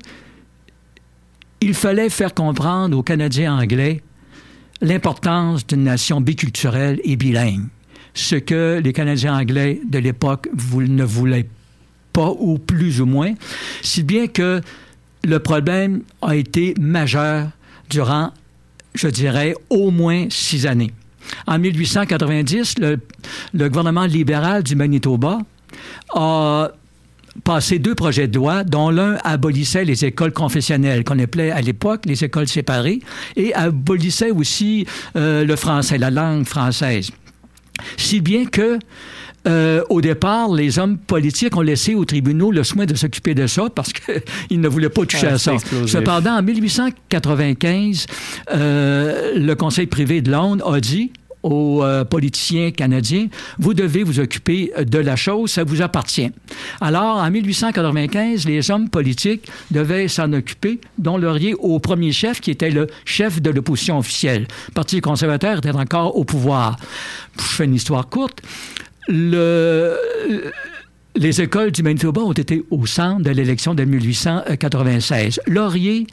il fallait faire comprendre aux Canadiens anglais l'importance d'une nation biculturelle et bilingue, ce que les Canadiens anglais de l'époque ne voulaient pas, ou plus ou moins, si bien que le problème a été majeur durant, je dirais, au moins 6 années. En 1890, le gouvernement libéral du Manitoba a passé 2 projets de loi, dont l'un abolissait les écoles confessionnelles, qu'on appelait à l'époque les écoles séparées, et abolissait aussi le français, la langue française. Si bien que, au départ, les hommes politiques ont laissé aux tribunaux le soin de s'occuper de ça parce qu'ils ne voulaient pas toucher à ça. Cependant, en 1895, le Conseil privé de Londres a dit aux politiciens canadiens, vous devez vous occuper de la chose, ça vous appartient. Alors, en 1895, les hommes politiques devaient s'en occuper, dont Laurier au premier chef, qui était le chef de l'opposition officielle. Le Parti conservateur était encore au pouvoir. Je fais une histoire courte. Les écoles du Manitoba ont été au centre de l'élection de 1896. Laurier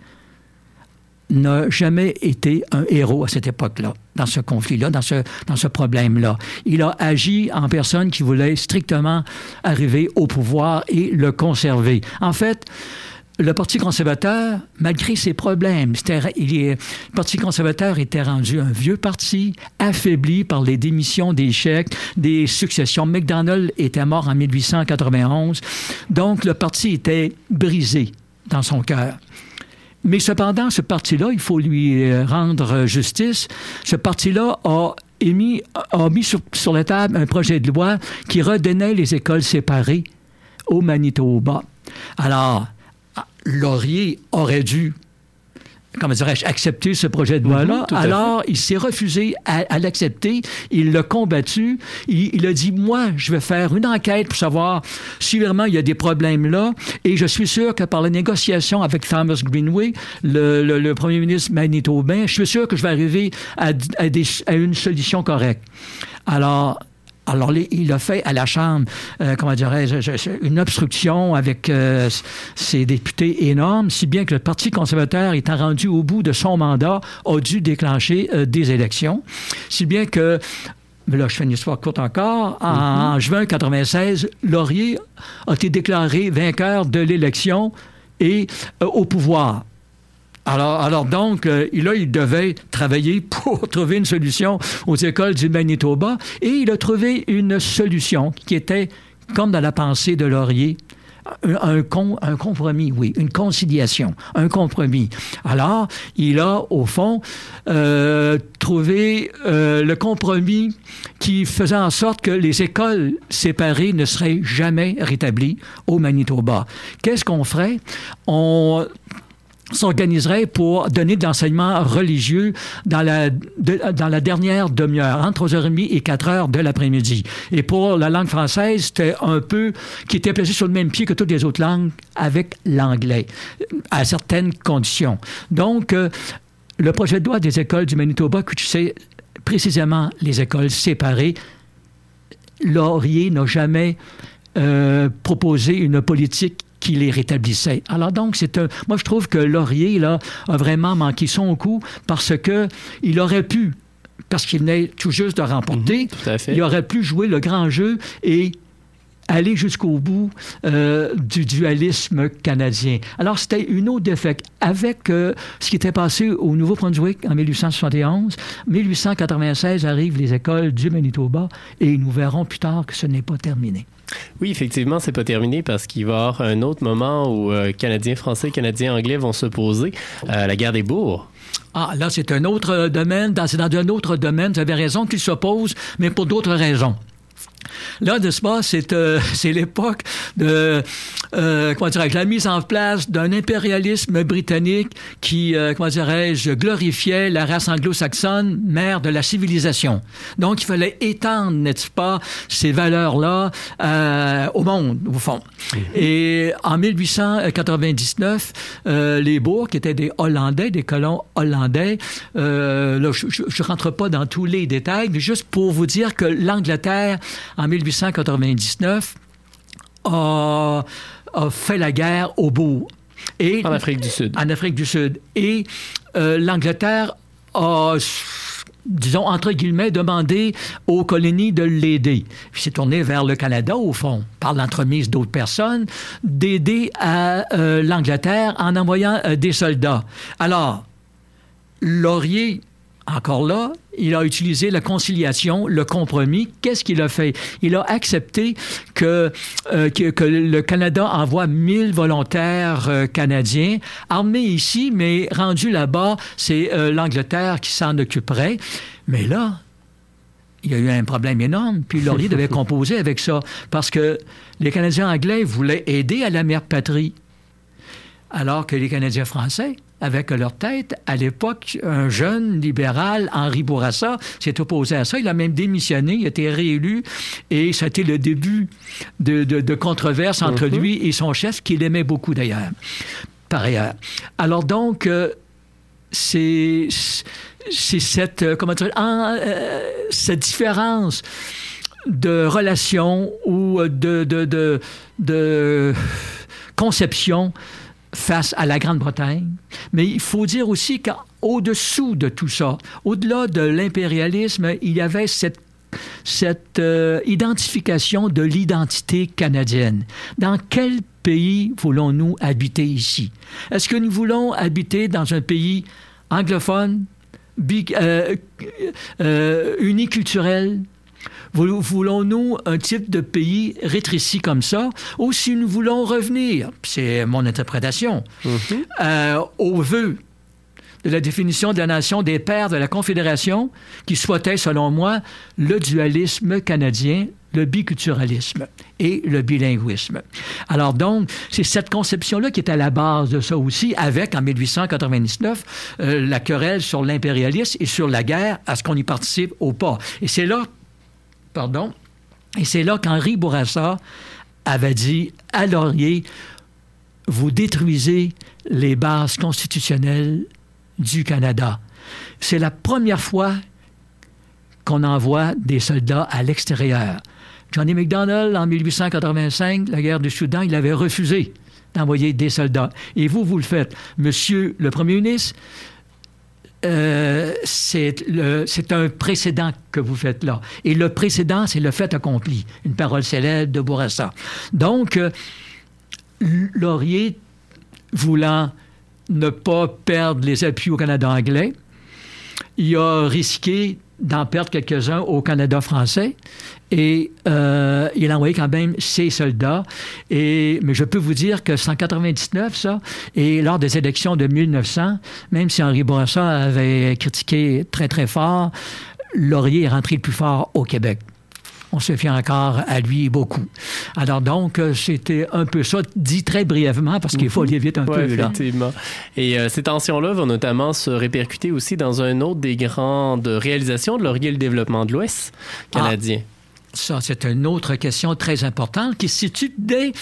n'a jamais été un héros à cette époque-là, dans ce conflit-là, dans ce problème-là. Il a agi en personne qui voulait strictement arriver au pouvoir et le conserver. En fait, le Parti conservateur, malgré ses problèmes, le Parti conservateur était rendu un vieux parti, affaibli par les démissions, des chèques, des successions. MacDonald était mort en 1891, donc le parti était brisé dans son cœur. Mais cependant, ce parti-là, il faut lui rendre justice, ce parti-là a mis sur la table un projet de loi qui redonnait les écoles séparées au Manitoba. Alors, Laurier aurait dû, comment dirais-je, accepter ce projet de loi-là. Alors, il s'est refusé à l'accepter. Il l'a combattu. Il a dit, moi, je vais faire une enquête pour savoir si vraiment il y a des problèmes là. Et je suis sûr que par la négociation avec Thomas Greenway, le premier ministre manitobain, je suis sûr que je vais arriver à une solution correcte. Alors, il a fait à la Chambre, comment dirais-je, une obstruction avec ses députés énormes, si bien que le Parti conservateur, étant rendu au bout de son mandat, a dû déclencher des élections. Si bien que, mais là, je fais une histoire courte encore, en juin 1996, Laurier a été déclaré vainqueur de l'élection et au pouvoir. Alors donc, il devait travailler pour trouver une solution aux écoles du Manitoba et il a trouvé une solution qui était, comme dans la pensée de Laurier, un compromis, oui, une conciliation, un compromis. Alors, il a, au fond, trouvé le compromis qui faisait en sorte que les écoles séparées ne seraient jamais rétablies au Manitoba. Qu'est-ce qu'on ferait? On s'organiserait pour donner de l'enseignement religieux dans la dernière demi-heure, entre 3h30 et 4h de l'après-midi. Et pour la langue française, c'était un peu qui était placé sur le même pied que toutes les autres langues avec l'anglais, à certaines conditions. Donc, le projet de loi des écoles du Manitoba, que tu sais, précisément les écoles séparées, Laurier n'a jamais proposé une politique qui les rétablissait. Alors donc, moi je trouve que Laurier, là, a vraiment manqué son coup parce que il aurait pu, parce qu'il venait tout juste de remporter, il aurait pu jouer le grand jeu et aller jusqu'au bout du dualisme canadien. Alors, c'était une autre défaite. Avec ce qui était passé au Nouveau-Brunswick en 1871, 1896 arrivent les écoles du Manitoba et nous verrons plus tard que ce n'est pas terminé. Oui, effectivement, c'est pas terminé parce qu'il va y avoir un autre moment où Canadiens français et Canadiens anglais vont s'opposer, la guerre des bourgs. Ah, là, c'est un autre domaine. C'est dans un autre domaine. Vous avez raison qu'ils s'opposent, mais pour d'autres raisons. Là, n'est-ce pas, c'est l'époque de la mise en place d'un impérialisme britannique qui, glorifiait la race anglo-saxonne, mère de la civilisation. Donc, il fallait étendre, n'est-ce pas, ces valeurs-là au monde, au fond. Et en 1899, les bourgs, qui étaient des Hollandais, des colons hollandais, là, je rentre pas dans tous les détails, mais juste pour vous dire que l'Angleterre, en 1899, a fait la guerre aux bourgs. En Afrique du Sud. En Afrique du Sud. Et l'Angleterre a, disons, entre guillemets, demandé aux colonies de l'aider. Il s'est tourné vers le Canada, au fond, par l'entremise d'autres personnes, d'aider à l'Angleterre en envoyant des soldats. Alors, Laurier, encore là, il a utilisé la conciliation, le compromis. Qu'est-ce qu'il a fait? Il a accepté que le Canada envoie 1000 volontaires canadiens, armés ici, mais rendus là-bas, c'est l'Angleterre qui s'en occuperait. Mais là, il y a eu un problème énorme, puis Laurier devait composer avec ça, parce que les Canadiens anglais voulaient aider à la mère patrie, alors que les Canadiens français avec leur tête. À l'époque, un jeune libéral, Henri Bourassa, s'est opposé à ça. Il a même démissionné, il a été réélu, et ça a été le début de controverses entre lui et son chef, qu'il aimait beaucoup d'ailleurs, par ailleurs. Alors donc, c'est cette, cette différence de relation ou de conception face à la Grande-Bretagne. Mais il faut dire aussi qu'au-dessous de tout ça, au-delà de l'impérialisme, il y avait cette identification de l'identité canadienne. Dans quel pays voulons-nous habiter ici? Est-ce que nous voulons habiter dans un pays anglophone, uniculturel? Voulons-nous un type de pays rétréci comme ça? Ou si nous voulons revenir, c'est mon interprétation, au vœu de la définition de la nation des pères de la Confédération, qui souhaitait, selon moi, le dualisme canadien, le biculturalisme et le bilinguisme. Alors donc, c'est cette conception-là qui est à la base de ça aussi, avec, en 1899, la querelle sur l'impérialisme et sur la guerre, à ce qu'on y participe ou pas. Et c'est là qu'Henri Bourassa avait dit à Laurier, vous détruisez les bases constitutionnelles du Canada. C'est la première fois qu'on envoie des soldats à l'extérieur. Johnny MacDonald, en 1885, la guerre du Soudan, il avait refusé d'envoyer des soldats. Et vous le faites. Monsieur le Premier ministre, c'est un précédent que vous faites là. Et le précédent, c'est le fait accompli. Une parole célèbre de Bourassa. Donc, Laurier, voulant ne pas perdre les appuis au Canada anglais, il a risqué d'en perdre quelques-uns au Canada français et il a envoyé quand même ses soldats. Mais je peux vous dire que c'est en 1999, ça, et lors des élections de 1900, même si Henri Bourassa avait critiqué très, très fort, Laurier est rentré le plus fort au Québec. On se fie encore à lui beaucoup. Alors donc, c'était un peu ça, dit très brièvement, parce qu'il faut aller vite un peu. Effectivement. Et ces tensions-là vont notamment se répercuter aussi dans un autre des grandes réalisations de Laurier, le développement de l'Ouest canadien. Ça, c'est une autre question très importante qui se situe dès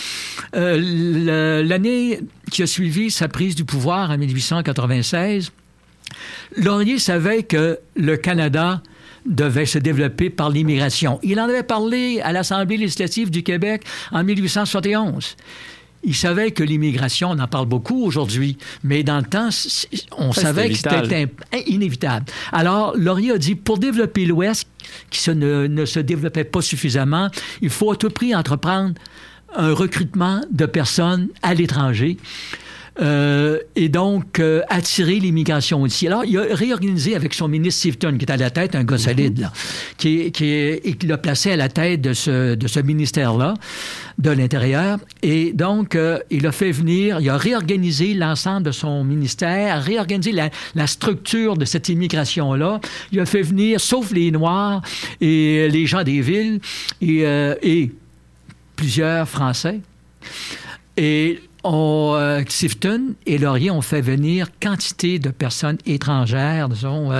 l'année qui a suivi sa prise du pouvoir en 1896. Laurier savait que le Canada devait se développer par l'immigration. Il en avait parlé à l'Assemblée législative du Québec en 1871. Il savait que l'immigration, on en parle beaucoup aujourd'hui, mais dans le temps, on savait que c'était inévitable. Alors, Laurier a dit, pour développer l'Ouest, qui ne se développait pas suffisamment, il faut à tout prix entreprendre un recrutement de personnes à l'étranger. Et donc attirer l'immigration ici. Alors, il a réorganisé avec son ministre Sifton, qui est à la tête, un gars solide, là, et qui l'a placé à la tête de ce ministère-là, de l'Intérieur. Et donc, il a fait venir, il a réorganisé l'ensemble de son ministère, réorganisé la structure de cette immigration-là. Il a fait venir, sauf les Noirs et les gens des villes, et plusieurs Français. Et Sifton et Laurier ont fait venir quantité de personnes étrangères, disons,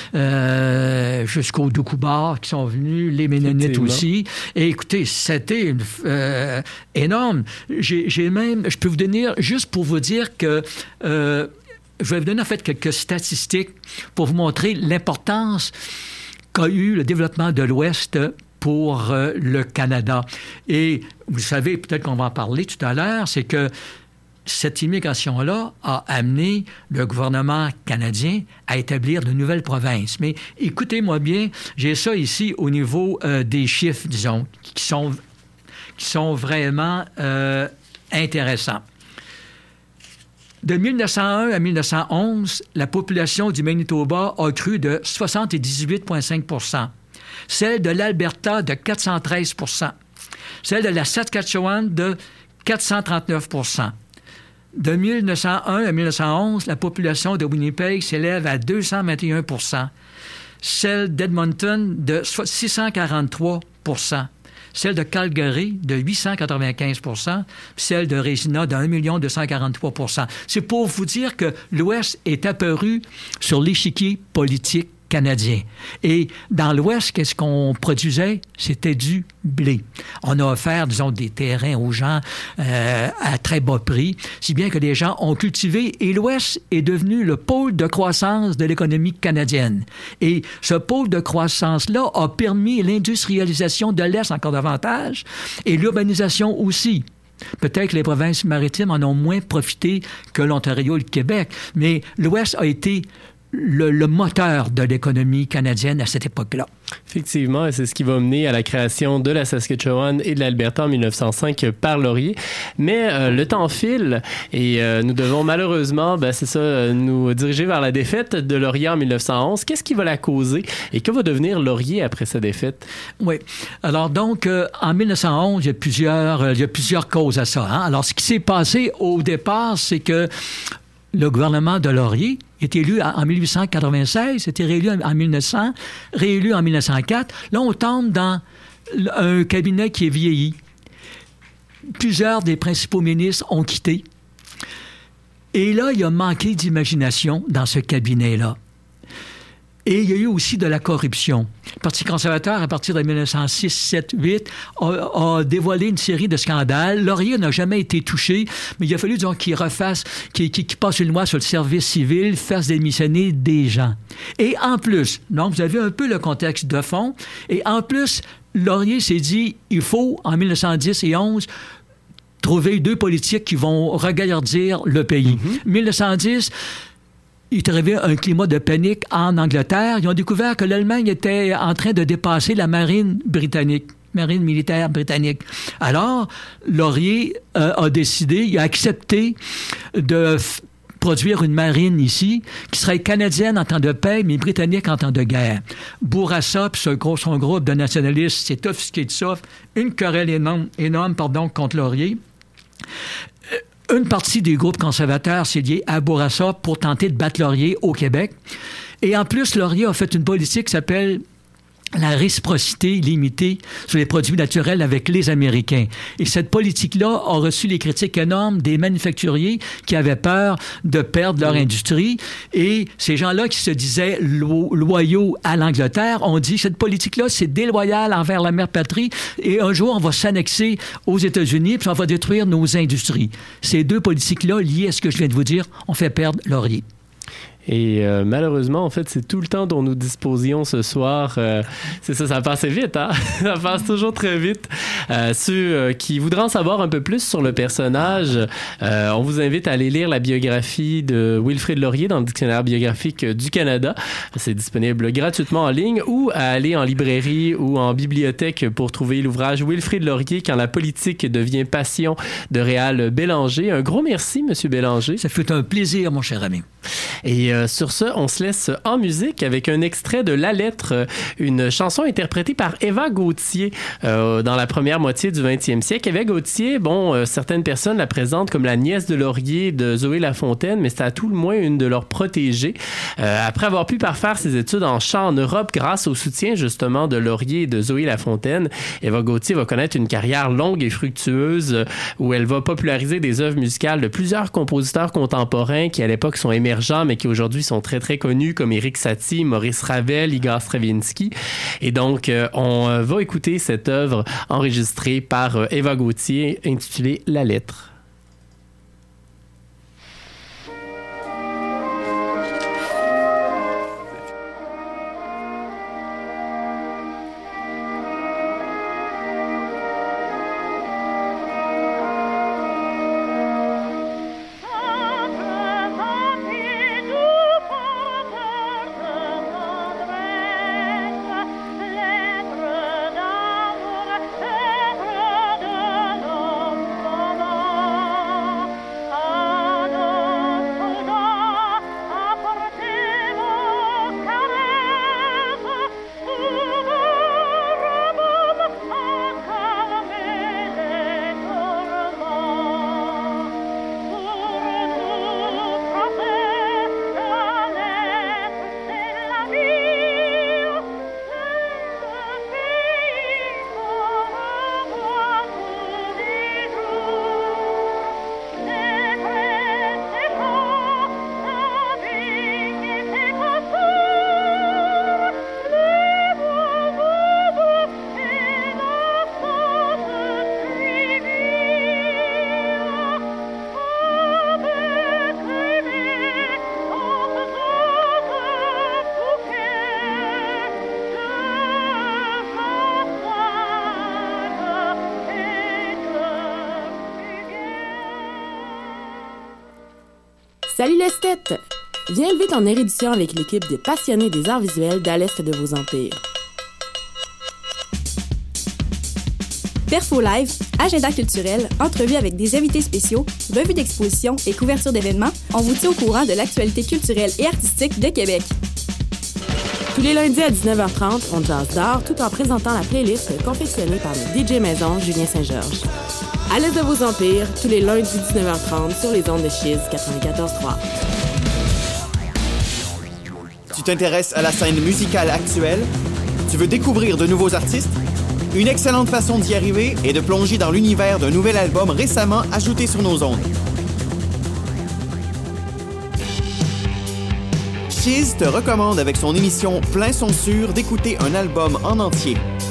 jusqu'aux Doukhobors qui sont venus, les Ménonites aussi. Et écoutez, c'était énorme. Je peux vous donner, juste pour vous dire que je vais vous donner en fait quelques statistiques pour vous montrer l'importance qu'a eu le développement de l'Ouest pour le Canada. Et vous savez, peut-être qu'on va en parler tout à l'heure, c'est que cette immigration-là a amené le gouvernement canadien à établir de nouvelles provinces. Mais écoutez-moi bien, j'ai ça ici au niveau des chiffres, disons, qui sont vraiment intéressants. De 1901 à 1911, la population du Manitoba a cru de 78,5 %. Celle de l'Alberta de 413 %. Celle de la Saskatchewan de 439 %. De 1901 à 1911, la population de Winnipeg s'élève à 221 %. Celle d'Edmonton de 643 %. celle de Calgary de 895 puis celle de Regina de 1 243 %. C'est pour vous dire que l'Ouest est apparu sur l'échiquier politique canadien. Et dans l'Ouest, qu'est-ce qu'on produisait? C'était du blé. On a offert, disons, des terrains aux gens à très bas prix, si bien que les gens ont cultivé, et l'Ouest est devenu le pôle de croissance de l'économie canadienne. Et ce pôle de croissance-là a permis l'industrialisation de l'Est encore davantage, et l'urbanisation aussi. Peut-être que les provinces maritimes en ont moins profité que l'Ontario et le Québec, mais l'Ouest a été le moteur de l'économie canadienne à cette époque-là. Effectivement, et c'est ce qui va mener à la création de la Saskatchewan et de l'Alberta en 1905 par Laurier. Mais le temps file et nous devons malheureusement, nous diriger vers la défaite de Laurier en 1911. Qu'est-ce qui va la causer et que va devenir Laurier après sa défaite? Oui. Alors donc, en 1911, il y a plusieurs causes à ça. Alors, ce qui s'est passé au départ, c'est que le gouvernement de Laurier est élu en 1896, était réélu en 1900, réélu en 1904. Là, on tombe dans un cabinet qui est vieilli. Plusieurs des principaux ministres ont quitté. Et là, il a manqué d'imagination dans ce cabinet-là. Et il y a eu aussi de la corruption. Le Parti conservateur, à partir de 1906, 7, 8, a dévoilé une série de scandales. Laurier n'a jamais été touché, mais il a fallu donc qu'il refasse, qu'il passe une loi sur le service civil, fasse démissionner des gens. Et en plus, donc vous avez un peu le contexte de fond, et en plus, Laurier s'est dit, il faut, en 1910 et 11, trouver deux politiques qui vont regaillardir le pays. 1910... il est arrivé un climat de panique en Angleterre. Ils ont découvert que l'Allemagne était en train de dépasser la marine britannique, marine militaire britannique. Alors, Laurier a décidé, il a accepté de produire une marine ici qui serait canadienne en temps de paix, mais britannique en temps de guerre. Bourassa puis son groupe de nationalistes s'est offusqué de ça. Une querelle énorme contre Laurier. Une partie des groupes conservateurs s'est liée à Bourassa pour tenter de battre Laurier au Québec. Et en plus, Laurier a fait une politique qui s'appelle la réciprocité limitée sur les produits naturels avec les Américains. Et cette politique-là a reçu les critiques énormes des manufacturiers qui avaient peur de perdre leur industrie. Et ces gens-là qui se disaient loyaux à l'Angleterre ont dit, cette politique-là, c'est déloyal envers la mère patrie et un jour, on va s'annexer aux États-Unis puis on va détruire nos industries. Ces deux politiques-là, liées à ce que je viens de vous dire, ont fait perdre Laurier. Et malheureusement, en fait, c'est tout le temps dont nous disposions ce soir. C'est ça passe vite, hein? Ça passe toujours très vite. Ceux qui voudront en savoir un peu plus sur le personnage, on vous invite à aller lire la biographie de Wilfrid Laurier dans le Dictionnaire biographique du Canada. C'est disponible gratuitement en ligne ou à aller en librairie ou en bibliothèque pour trouver l'ouvrage Wilfrid Laurier quand la politique devient passion de Réal Bélanger. Un gros merci, Monsieur Bélanger. Ça fut un plaisir, mon cher ami. Et sur ce, on se laisse en musique avec un extrait de La Lettre, une chanson interprétée par Eva Gauthier dans la première moitié du 20e siècle. Eva Gauthier, certaines personnes la présentent comme la nièce de Laurier de Zoé Lafontaine, mais c'est à tout le moins une de leurs protégées. Après avoir pu parfaire ses études en chant en Europe grâce au soutien justement de Laurier et de Zoé Lafontaine, Eva Gauthier va connaître une carrière longue et fructueuse où elle va populariser des œuvres musicales de plusieurs compositeurs contemporains qui à l'époque sont émergents mais qui aujourd'hui sont très très connus comme Éric Satie, Maurice Ravel, Igor Stravinsky. Et donc on va écouter cette œuvre enregistrée par Eva Gauthier intitulée La Lettre. Lettre d'amour, lettre de l'homme. Salut l'esthète! Viens élever ton érudition avec l'équipe des passionnés des arts visuels d'à l'est de vos empires. Perfo Live, agenda culturel, entrevues avec des invités spéciaux, revues d'exposition et couverture d'événements, on vous tient au courant de l'actualité culturelle et artistique de Québec. Tous les lundis à 19h30, on jase d'art tout en présentant la playlist confectionnée par le DJ Maison Julien Saint-Georges. À l'est de vos empires, tous les lundis 19h30 sur les ondes de Chiz 94.3. Tu t'intéresses à la scène musicale actuelle? Tu veux découvrir de nouveaux artistes? Une excellente façon d'y arriver est de plonger dans l'univers d'un nouvel album récemment ajouté sur nos ondes. Chiz te recommande avec son émission Plein son sûr d'écouter un album en entier.